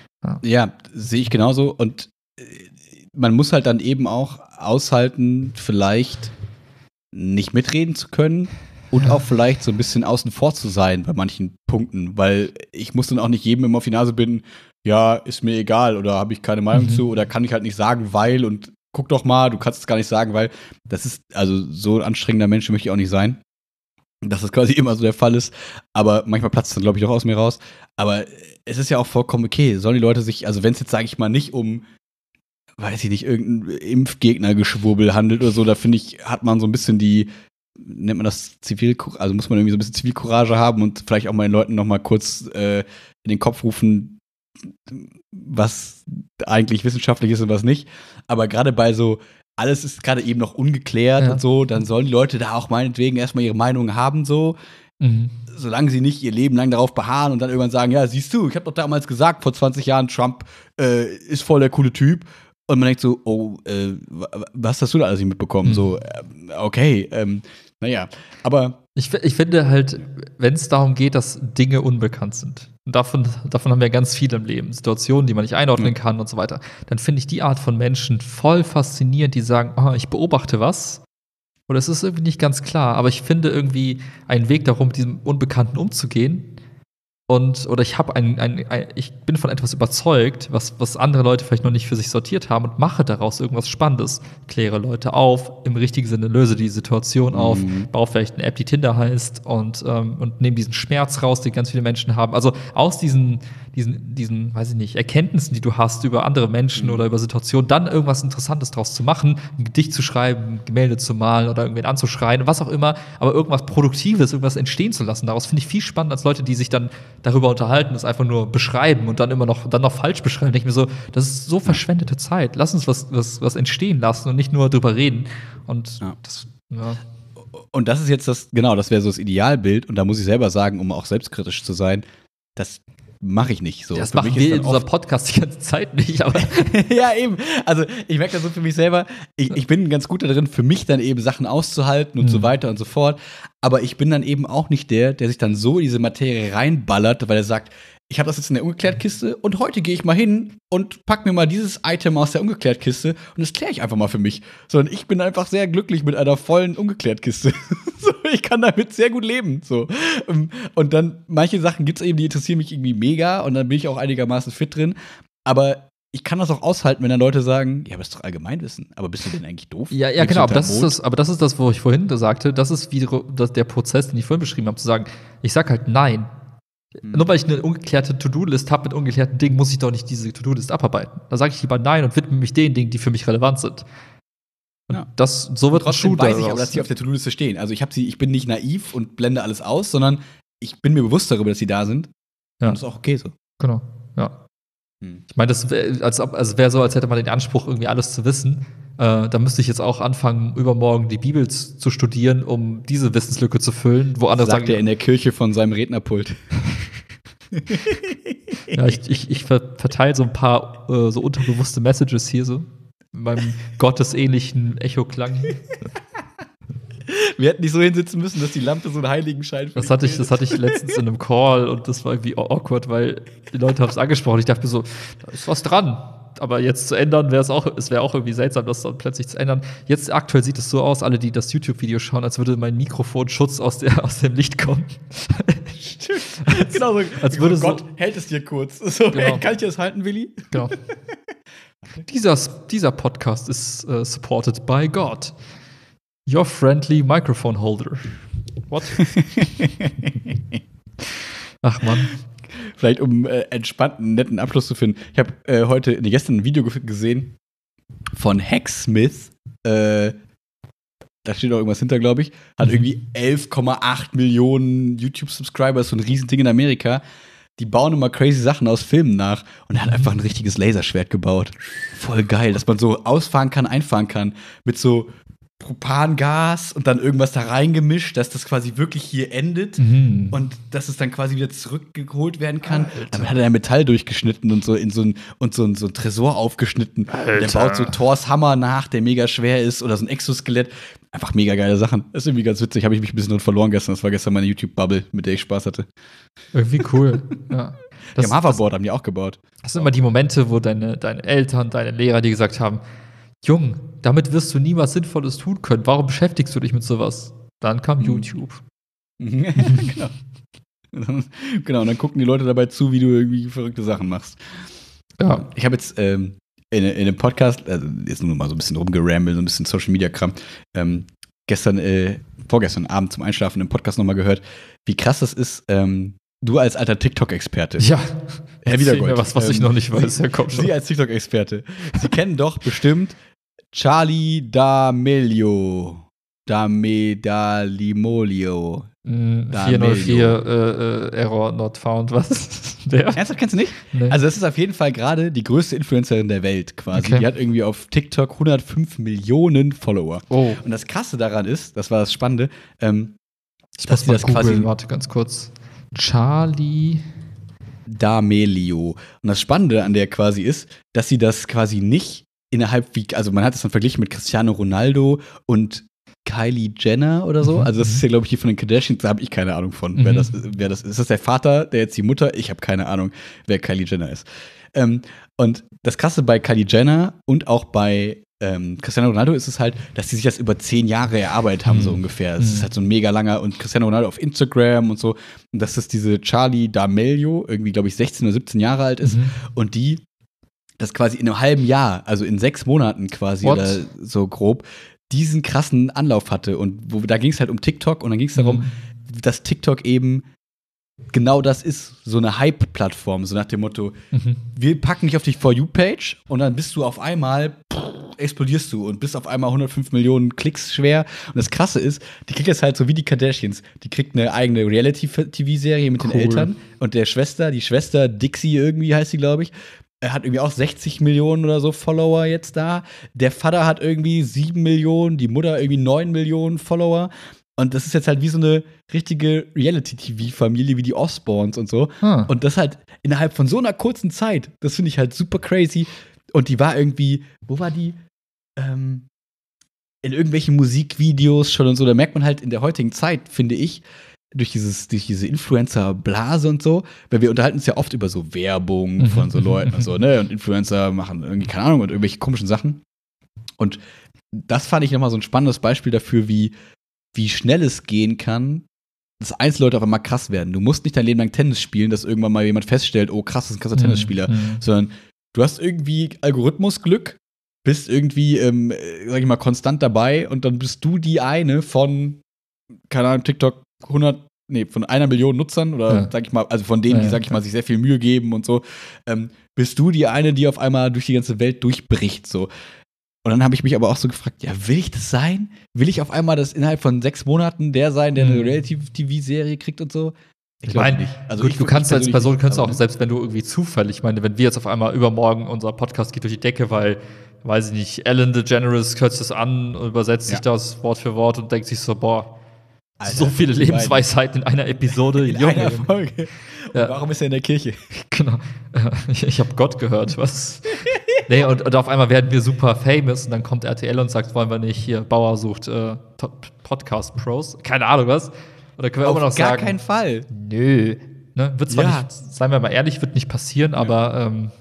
Ja, sehe ich genauso. Und äh, man muss halt dann eben auch aushalten, vielleicht nicht mitreden zu können und Ja. auch vielleicht so ein bisschen außen vor zu sein bei manchen Punkten, weil ich muss dann auch nicht jedem immer auf die Nase binden, ja, ist mir egal oder habe ich keine Meinung Mhm. zu oder kann ich halt nicht sagen, weil und guck doch mal, du kannst es gar nicht sagen, weil das ist, also so ein anstrengender Mensch möchte ich auch nicht sein. Dass das quasi immer so der Fall ist. Aber manchmal platzt es dann, glaube ich, auch aus mir raus. Aber es ist ja auch vollkommen okay. Sollen die Leute sich, also wenn es jetzt, sage ich mal, nicht um, weiß ich nicht, irgendein Impfgegnergeschwurbel handelt oder so, da finde ich, hat man so ein bisschen die, nennt man das Zivil, also muss man irgendwie so ein bisschen Zivilcourage haben und vielleicht auch mal den Leuten noch mal kurz äh, in den Kopf rufen, was eigentlich wissenschaftlich ist und was nicht. Aber gerade bei so alles ist gerade eben noch ungeklärt Ja. und so, dann sollen die Leute da auch meinetwegen erstmal ihre Meinung haben, so, Mhm. solange sie nicht ihr Leben lang darauf beharren und dann irgendwann sagen, ja, siehst du, ich habe doch damals gesagt, vor zwanzig Jahren, Trump äh, ist voll der coole Typ. Und man denkt so, oh, äh, was hast du da alles nicht mitbekommen? Mhm. So, äh, okay, ähm, naja, aber Ich, ich finde halt, wenn es darum geht, dass Dinge unbekannt sind, und davon, davon haben wir ganz viel im Leben, Situationen, die man nicht einordnen Mhm. kann und so weiter, dann finde ich die Art von Menschen voll faszinierend, die sagen, ah, ich beobachte was, oder es ist irgendwie nicht ganz klar, aber ich finde irgendwie einen Weg darum, mit diesem Unbekannten umzugehen. Und, oder ich habe ein, ein, ein, ich bin von etwas überzeugt, was, was andere Leute vielleicht noch nicht für sich sortiert haben und mache daraus irgendwas Spannendes. Kläre Leute auf, im richtigen Sinne löse die Situation auf, Mhm. baue vielleicht eine App, die Tinder heißt und, ähm, und nehme diesen Schmerz raus, den ganz viele Menschen haben. Also aus diesen, diesen, diesen, weiß ich nicht, Erkenntnissen, die du hast über andere Menschen Mhm. oder über Situationen, dann irgendwas Interessantes draus zu machen, ein Gedicht zu schreiben, ein Gemälde zu malen oder irgendwen anzuschreien, was auch immer, aber irgendwas Produktives, irgendwas entstehen zu lassen. Daraus finde ich viel spannender als Leute, die sich dann darüber unterhalten, das einfach nur beschreiben und dann immer noch, dann noch falsch beschreiben. Denke ich mir so, das ist so verschwendete Zeit. Lass uns was, was, was entstehen lassen und nicht nur drüber reden. Und Ja. das, ja. und das ist jetzt das, genau, das wäre so das Idealbild und da muss ich selber sagen, um auch selbstkritisch zu sein, das mache ich nicht so. Das Für machen mich wir ist in dann unserem oft- Podcast die ganze Zeit nicht, aber ja, eben. Also ich merke das so für mich selber, ich, ich bin ganz gut darin, für mich dann eben Sachen auszuhalten und Mhm. so weiter und so fort. Aber ich bin dann eben auch nicht der, der sich dann so in diese Materie reinballert, weil er sagt, ich habe das jetzt in der Ungeklärt-Kiste und heute gehe ich mal hin und pack mir mal dieses Item aus der Ungeklärt-Kiste und das kläre ich einfach mal für mich. Sondern ich bin einfach sehr glücklich mit einer vollen Ungeklärt-Kiste. So, ich kann damit sehr gut leben. So. Und dann, manche Sachen gibt es eben, die interessieren mich irgendwie mega und dann bin ich auch einigermaßen fit drin. Aber ich kann das auch aushalten, wenn dann Leute sagen, ja, aber das ist doch Allgemeinwissen. Aber bist du denn eigentlich doof? ja, ja, Lebst genau, du aber das, ist unterm das, aber das ist das, wo ich vorhin sagte, das ist wie das, der Prozess, den ich vorhin beschrieben habe, zu sagen, ich sag halt nein. Hm. Nur weil ich eine ungeklärte To-Do-List habe mit ungeklärten Dingen, muss ich doch nicht diese To-Do-List abarbeiten. Da sage ich lieber nein und widme mich den Dingen, die für mich relevant sind. Und Ja. das, so wird ein Trotzdem Shooter weiß ich aber, daraus. dass die auf der To-Do-Liste stehen. Also ich, hab sie, ich bin nicht naiv und blende alles aus, sondern ich bin mir bewusst darüber, dass sie da sind. Ja. Und das ist auch okay so. Genau, ja. Hm. Ich meine, das wäre als ob- also wäre so, als hätte man den Anspruch, irgendwie alles zu wissen. Äh, da müsste ich jetzt auch anfangen, übermorgen die Bibel z- zu studieren, um diese Wissenslücke zu füllen, wo andere Sagt sagen, er in der Kirche von seinem Rednerpult. ja, ich, ich, ich ver verteile so ein paar äh, so unterbewusste Messages hier so. In meinem gottesähnlichen Echo-Klang. Wir hätten nicht so hinsitzen müssen, dass die Lampe so einen Heiligenschein für Das dich hatte ich, das bildet. hatte ich letztens in einem Call und das war irgendwie awkward, weil die Leute haben es angesprochen. Ich dachte mir so, da ist was dran. Aber jetzt zu ändern, wäre es auch, es wäre auch irgendwie seltsam, das dann plötzlich zu ändern. Jetzt aktuell sieht es so aus, alle, die das YouTube-Video schauen, als würde mein Mikrofonschutz aus, der, aus dem Licht kommen. Stimmt. Genau so. als würde oh Gott, so- hält es dir kurz. So, Genau. ey, kann ich dir das halten, Willi? Genau. dieser, dieser Podcast ist äh, supported by God. Your friendly microphone holder. What? Ach Mann. Vielleicht um äh, entspannten, netten Abschluss zu finden. Ich habe äh, heute, nee, gestern ein Video ge- gesehen von Hacksmith. Äh, da steht auch irgendwas hinter, glaube ich. Hat Mhm. irgendwie elf Komma acht Millionen YouTube-Subscriber, so ein Riesending in Amerika. Die bauen immer crazy Sachen aus Filmen nach. Und er hat einfach ein richtiges Laserschwert gebaut. Voll geil, dass man so ausfahren kann, einfahren kann. Mit so Propangas und dann irgendwas da reingemischt, dass das quasi wirklich hier endet. Mhm. Und dass es dann quasi wieder zurückgeholt werden kann. Alter. Damit hat er Metall durchgeschnitten und so in so ein, und so ein, so ein Tresor aufgeschnitten. Alter. Der baut so Thors Hammer nach, der mega schwer ist, oder so ein Exoskelett. Einfach mega geile Sachen. Das ist irgendwie ganz witzig. Habe ich mich ein bisschen drin verloren gestern. Das war gestern meine YouTube-Bubble, mit der ich Spaß hatte. Irgendwie cool. Ja. Das, Das, ja, Hoverboard haben die auch gebaut. das sind immer die Momente, wo deine, deine Eltern, deine Lehrer dir gesagt haben, Jung, damit wirst du nie was Sinnvolles tun können. Warum beschäftigst du dich mit sowas? Dann kam Mhm. YouTube. Genau. Genau, und dann gucken die Leute dabei zu, wie du irgendwie verrückte Sachen machst. Ja. Ich habe jetzt ähm, in, in einem Podcast, also jetzt nur mal so ein bisschen rumgerambelt, so ein bisschen Social-Media-Kram, ähm, gestern, äh, vorgestern Abend zum Einschlafen im Podcast nochmal gehört, wie krass das ist, ähm, du als alter TikTok-Experte. Ja. Herr Erzähl Wiedergold. mir was, was ich Ähm, noch nicht weiß. Sie, Ja, komm schon. Sie als TikTok-Experte. Sie kennen doch bestimmt Charlie D'Amelio. D'Amedalimolio. Mm, Da vier null vier äh, äh, Error not found. Was? Der? Ernsthaft, kennst du nicht? Nee. Also, das ist auf jeden Fall gerade die größte Influencerin der Welt quasi. Okay. Die hat irgendwie auf TikTok hundertfünf Millionen Follower. Oh, Und das Krasse daran ist, das war das Spannende, ähm, ich dass muss sie mal das quasi googeln. Warte ganz kurz. Charlie. D'Amelio. Und das Spannende an der quasi ist, dass sie das quasi nicht innerhalb wie, also man hat es dann verglichen mit Cristiano Ronaldo und Kylie Jenner oder so. Mhm. Also das ist ja, glaube ich, hier von den Kardashians, da habe ich keine Ahnung von, Mhm. wer, das, wer das ist. Ist das der Vater, der jetzt die Mutter? Ich habe keine Ahnung, wer Kylie Jenner ist. Ähm, und das Krasse bei Kylie Jenner und auch bei ähm, Cristiano Ronaldo ist es halt, dass die sich das über zehn Jahre erarbeitet haben, Mhm. so ungefähr. Es Mhm. ist halt so ein mega langer und Cristiano Ronaldo auf Instagram und so. Und dass das diese Charlie D'Amelio, irgendwie, glaube ich, sechzehn oder siebzehn Jahre alt ist. Mhm. Und die das quasi in einem halben Jahr, also in sechs Monaten quasi What? oder so grob, diesen krassen Anlauf hatte. Und wo, da ging es halt um TikTok und dann ging es darum, Mhm. dass TikTok eben genau das ist, so eine Hype-Plattform, so nach dem Motto, Mhm. wir packen dich auf die For You-Page und dann bist du auf einmal, pff, explodierst du und bist auf einmal hundertfünf Millionen Klicks schwer. Und das Krasse ist, die kriegt jetzt halt so wie die Kardashians. Die kriegt eine eigene Reality-T V-Serie mit Cool. den Eltern und der Schwester, die Schwester Dixie irgendwie heißt sie, glaube ich. Er hat irgendwie auch sechzig Millionen oder so Follower jetzt da. Der Vater hat irgendwie sieben Millionen, die Mutter irgendwie neun Millionen Follower. Und das ist jetzt halt wie so eine richtige Reality-T V-Familie, wie die Osborns und so. Ah. Und das halt innerhalb von so einer kurzen Zeit. Das finde ich halt super crazy. Und die war irgendwie, wo war die? Ähm, in irgendwelchen Musikvideos schon und so. Da merkt man halt in der heutigen Zeit, finde ich, durch, dieses, durch diese Influencer-Blase und so, weil wir unterhalten uns ja oft über so Werbung Mhm. von so Leuten und so, ne? Und Influencer machen irgendwie, keine Ahnung, und irgendwelche komischen Sachen. Und das fand ich nochmal so ein spannendes Beispiel dafür, wie, wie schnell es gehen kann, dass Einzelleute auf einmal krass werden. Du musst nicht dein Leben lang Tennis spielen, dass irgendwann mal jemand feststellt, oh krass, das ist ein krasser Tennisspieler. Mhm. Sondern du hast irgendwie Algorithmusglück, bist irgendwie, ähm, sag ich mal, konstant dabei und dann bist du die eine von, keine Ahnung, TikTok hundert, nee, von einer Million Nutzern oder Ja. sag ich mal, also von denen, Ja, die, ja, sag ich klar. mal, sich sehr viel Mühe geben und so, ähm, bist du die eine, die auf einmal durch die ganze Welt durchbricht, so. Und dann habe ich mich aber auch so gefragt, ja, will ich das sein? Will ich auf einmal das innerhalb von sechs Monaten der sein, der eine Mhm. Reality-T V-Serie kriegt und so? Ich glaub meine, Also gut, ich- du kannst ich als persönlich Person, nicht, kannst du auch, aber, ne? selbst wenn du irgendwie zufällig, ich meine, wenn wir jetzt auf einmal übermorgen, unser Podcast geht durch die Decke, weil, weiß ich nicht, Ellen DeGeneres hört sich das an, übersetzt sich Ja. das Wort für Wort und denkt sich so, boah, Alter, so viele die beiden. Lebensweisheiten in einer Episode, In Junge. einer Folge. Und Ja. warum ist er in der Kirche? Genau. Äh, Ich, ich habe Gott gehört, was? Nee, und, und auf einmal werden wir super famous und dann kommt R T L und sagt, wollen wir nicht hier, Bauer sucht äh, Podcast-Pros? Keine Ahnung was. Oder können wir Auf immer noch gar sagen, keinen Fall. nö. Ne? Wird zwar Ja. nicht, seien wir mal ehrlich, wird nicht passieren, aber ähm,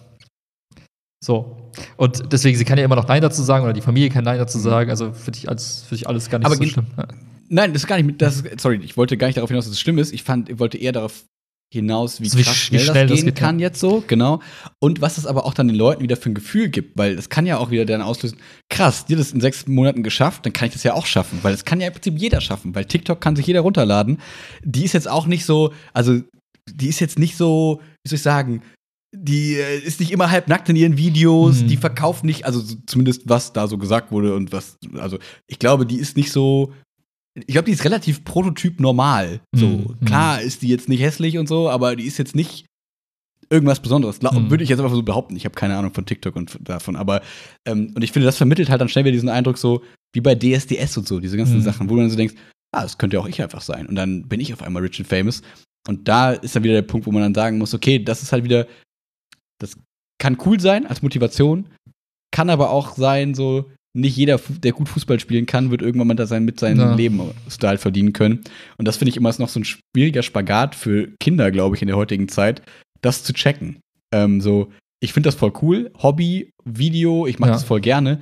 so. Und deswegen, sie kann ja immer noch Nein dazu sagen oder die Familie kann Nein dazu sagen. Also für dich alles, für dich alles gar nicht Aber so gen- schlimm. Ja. Nein, das ist gar nicht mit. Das ist, sorry, ich wollte gar nicht darauf hinaus, dass es schlimm ist. Ich fand, ich wollte eher darauf hinaus, wie, So wie krass sch- schnell, wie schnell das das gehen geht, ja. kann jetzt so, genau. Und was es aber auch dann den Leuten wieder für ein Gefühl gibt, weil es kann ja auch wieder dann auslösen, krass, dir das in sechs Monaten geschafft, dann kann ich das ja auch schaffen, weil das kann ja im Prinzip jeder schaffen, weil TikTok kann sich jeder runterladen. Die ist jetzt auch nicht so, also die ist jetzt nicht so, wie soll ich sagen, die äh, ist nicht immer halbnackt in ihren Videos, Mhm. die verkauft nicht, also so, zumindest was da so gesagt wurde und was, also ich glaube, die ist nicht so, ich glaube, die ist relativ Prototyp normal. So, Mhm. klar ist die jetzt nicht hässlich und so, aber die ist jetzt nicht irgendwas Besonderes. Gla- Mhm. Würde ich jetzt einfach so behaupten. Ich habe keine Ahnung von TikTok und f- davon, aber ähm, und ich finde, das vermittelt halt dann schnell wieder diesen Eindruck so, wie bei D S D S und so, diese ganzen Mhm. Sachen, wo du dann so denkst, ah, das könnte ja auch ich einfach sein. Und dann bin ich auf einmal rich and famous. Und da ist dann wieder der Punkt, wo man dann sagen muss, okay, das ist halt wieder, das kann cool sein als Motivation, kann aber auch sein, so, nicht jeder, Fu- der gut Fußball spielen kann, wird irgendwann mal da sein mit seinem Ja. Lebensstil verdienen können. Und das finde ich immer ist noch so ein schwieriger Spagat für Kinder, glaube ich, in der heutigen Zeit, das zu checken. Ähm, so, ich finde das voll cool, Hobby, Video, ich mache Ja. das voll gerne.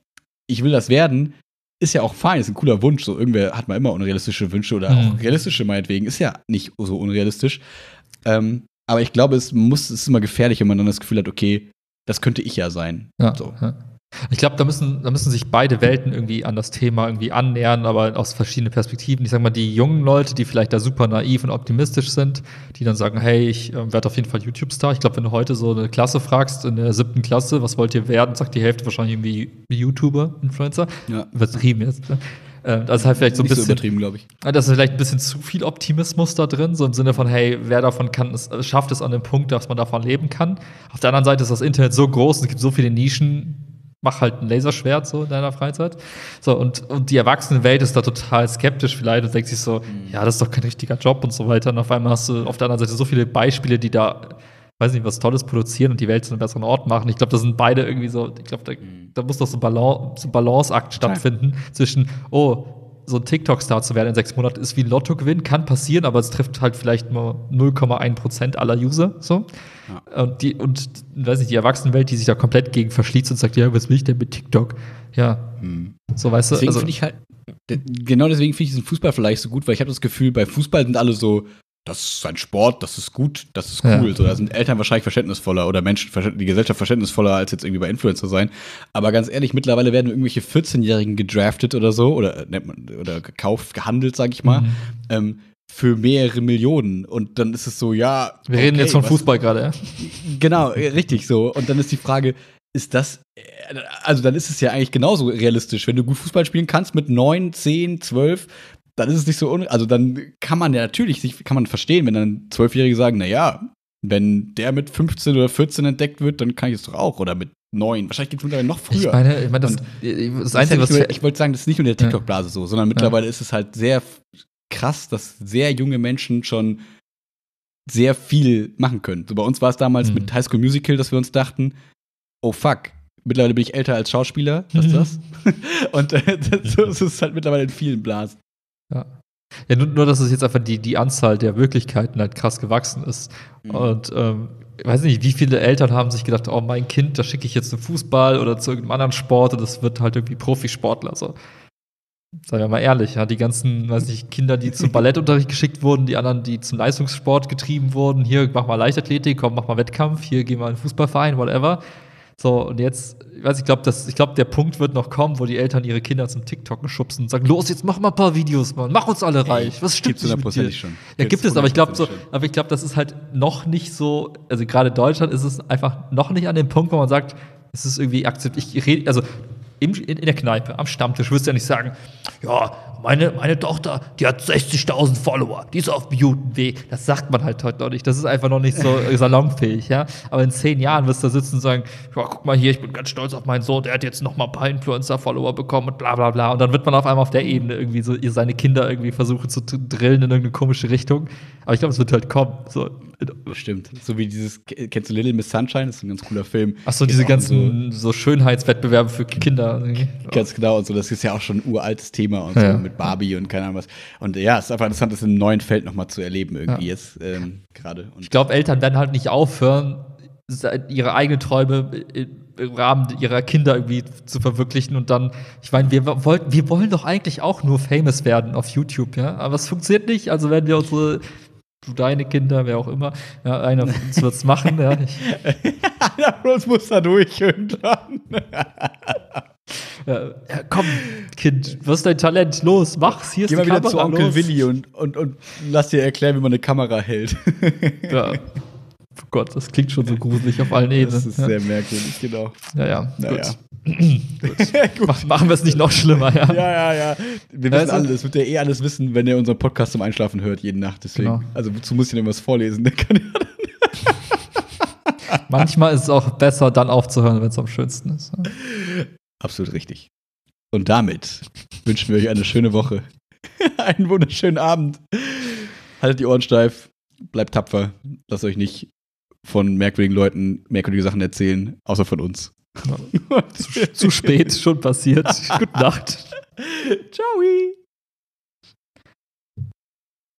Ich will das werden, ist ja auch fein, ist ein cooler Wunsch. So, irgendwer hat mal immer unrealistische Wünsche oder Mhm. auch realistische meinetwegen, ist ja nicht so unrealistisch. Ähm, aber ich glaube, es muss, es ist immer gefährlich, wenn man dann das Gefühl hat, okay, das könnte ich ja sein. Ja, So. ja. Ich glaube, da müssen, da müssen sich beide Welten irgendwie an das Thema irgendwie annähern, aber aus verschiedenen Perspektiven. Ich sag mal, die jungen Leute, die vielleicht da super naiv und optimistisch sind, die dann sagen, hey, ich äh, werde auf jeden Fall YouTube-Star. Ich glaube, wenn du heute so eine Klasse fragst, in der siebten Klasse, was wollt ihr werden, sagt die Hälfte wahrscheinlich irgendwie YouTuber, Influencer. Ja. Übertrieben jetzt. Ne? Äh, Das ist halt vielleicht so ein Nicht so bisschen. übertrieben, glaube ich. Ja, das ist vielleicht ein bisschen zu viel Optimismus da drin, so im Sinne von, hey, wer davon kann, es äh, schafft es an dem Punkt, dass man davon leben kann. Auf der anderen Seite ist das Internet so groß, es gibt so viele Nischen, mach halt ein Laserschwert so in deiner Freizeit. So, und, und die Erwachsenenwelt ist da total skeptisch vielleicht und denkt sich so, ja, das ist doch kein richtiger Job und so weiter. Und auf einmal hast du auf der anderen Seite so viele Beispiele, die da, weiß nicht, was Tolles produzieren und die Welt zu einem besseren Ort machen. Ich glaube, das sind beide irgendwie so, ich glaube, da, da muss doch so ein Balance, so ein Balanceakt stattfinden zwischen, oh, so ein TikTok-Star zu werden in sechs Monaten ist wie ein Lottogewinn, kann passieren, aber es trifft halt vielleicht nur null Komma eins Prozent aller User. So. Ja. Und, die, und weiß nicht, die Erwachsenenwelt, die sich da komplett gegen verschließt und sagt, ja, was will ich denn mit TikTok? Ja, Hm. so weißt du. Deswegen Also, finde ich halt, de- genau deswegen finde ich diesen Fußball vielleicht so gut, weil ich habe das Gefühl, bei Fußball sind alle so, das ist ein Sport, das ist gut, das ist cool. Ja. So, da sind Eltern wahrscheinlich verständnisvoller oder Menschen, verständ- die Gesellschaft verständnisvoller, als jetzt irgendwie bei Influencer sein. Aber ganz ehrlich, mittlerweile werden irgendwelche vierzehn-Jährigen gedraftet oder so, oder, äh, nennt man, oder gekauft, gehandelt, sag ich mal, Mhm. ähm, für mehrere Millionen. Und dann ist es so, ja. wir reden okay, jetzt von was- Fußball gerade, ja. Genau, äh, richtig so. Und dann ist die Frage, ist das, äh, also dann ist es ja eigentlich genauso realistisch. Wenn du gut Fußball spielen kannst mit neun, zehn, zwölf, dann ist es nicht so, un also dann kann man ja natürlich, sich, kann man verstehen, wenn dann Zwölfjährige sagen, na ja, wenn der mit fünfzehn oder vierzehn entdeckt wird, dann kann ich es doch auch. Oder mit neun. Wahrscheinlich geht es mittlerweile noch früher. Ich meine, ich meine das, Und das Das Einzige, ist was ja nicht nur, ich wollte sagen, das ist nicht nur in der Ja. TikTok-Blase so, sondern mittlerweile ist es halt sehr f- krass, dass sehr junge Menschen schon sehr viel machen können. So bei uns war es damals Mhm. mit High School Musical, dass wir uns dachten, oh fuck, mittlerweile bin ich älter als Schauspieler, was ist Mhm. das? Und äh, das, so ist es halt mittlerweile in vielen Blasen. Ja. Ja, nur, nur, dass es jetzt einfach die, die Anzahl der Möglichkeiten halt krass gewachsen ist. Mhm. Und ähm, ich weiß nicht, wie viele Eltern haben sich gedacht, oh, mein Kind, da schicke ich jetzt zum Fußball oder zu irgendeinem anderen Sport und das wird halt irgendwie Profisportler. So. Seien wir mal ehrlich, ja, die ganzen, weiß nicht, Kinder, die zum Ballettunterricht geschickt wurden, die anderen, die zum Leistungssport getrieben wurden, hier, mach mal Leichtathletik, komm, mach mal Wettkampf, hier, geh mal in den Fußballverein, whatever. So, und jetzt, ich weiß, ich glaube, ich glaub, der Punkt wird noch kommen, wo die Eltern ihre Kinder zum TikToken schubsen und sagen, los, jetzt mach mal ein paar Videos, Mann, mach uns alle reich. Was stimmt Gibt's nicht mit dir? hundertprozentig schon. Ja, gibt es, aber ich glaube so, hundertprozentig schon. aber ich glaube, das ist halt noch nicht so, also gerade in Deutschland ist es einfach noch nicht an dem Punkt, wo man sagt, es ist irgendwie akzeptiert. Ich rede, also im, in, in der Kneipe, am Stammtisch, wirst du ja nicht sagen, ja, meine, meine Tochter, die hat sechzigtausend Follower, die ist auf Mutant-Weg. Das sagt man halt heute noch nicht. Das ist einfach noch nicht so salonfähig, ja. Aber in zehn Jahren wirst du da sitzen und sagen, ja, guck mal hier, ich bin ganz stolz auf meinen Sohn, der hat jetzt noch mal ein paar Influencer-Follower bekommen und bla bla bla. Und dann wird man auf einmal auf der Ebene irgendwie so ihr seine Kinder irgendwie versuchen zu drillen in irgendeine komische Richtung. Aber ich glaube, es wird halt kommen. So. Stimmt. So wie dieses, kennst du Little Miss Sunshine? Das ist ein ganz cooler Film. Ach so, diese ganzen so, so Schönheitswettbewerbe für Kinder. Ganz genau. Und so, das ist ja auch schon ein uraltes Thema und so ja. mit Barbie und keine Ahnung was. Und ja, es ist einfach interessant, das im neuen Feld noch mal zu erleben irgendwie ja. jetzt ähm, gerade. Ich glaube, Eltern werden halt nicht aufhören, ihre eigenen Träume im Rahmen ihrer Kinder irgendwie zu verwirklichen und dann, ich meine, wir wollten, wir wollen doch eigentlich auch nur famous werden auf YouTube, ja, aber es funktioniert nicht, also werden wir unsere, du deine Kinder, wer auch immer, ja, einer von uns wird's machen, ja. Einer von uns muss da durch irgendwann. Ja, komm, Kind, was ist dein Talent? Los, mach's, hier ist Geh die mal wieder Kamera, zu Onkel los. Willi und, und, und lass dir erklären, wie man eine Kamera hält. Ja. Oh Gott, das klingt schon so gruselig auf allen Ebenen. Das ist ja. sehr merkwürdig, genau. Ja, ja, naja. gut. gut. Machen wir es nicht noch schlimmer, ja. Ja, ja, ja. Wir wissen also, alles. Wird ja eh alles wissen, wenn er unseren Podcast zum Einschlafen hört, jede Nacht. Deswegen. Genau. Also, wozu muss ich denn was vorlesen? Der kann ja Manchmal ist es auch besser, dann aufzuhören, wenn es am schönsten ist. Ja. Absolut richtig. Und damit wünschen wir euch eine schöne Woche. Einen wunderschönen Abend. Haltet die Ohren steif. Bleibt tapfer. Lasst euch nicht von merkwürdigen Leuten merkwürdige Sachen erzählen, außer von uns. Ja. zu, zu spät, schon passiert. Gute Nacht. Ciao.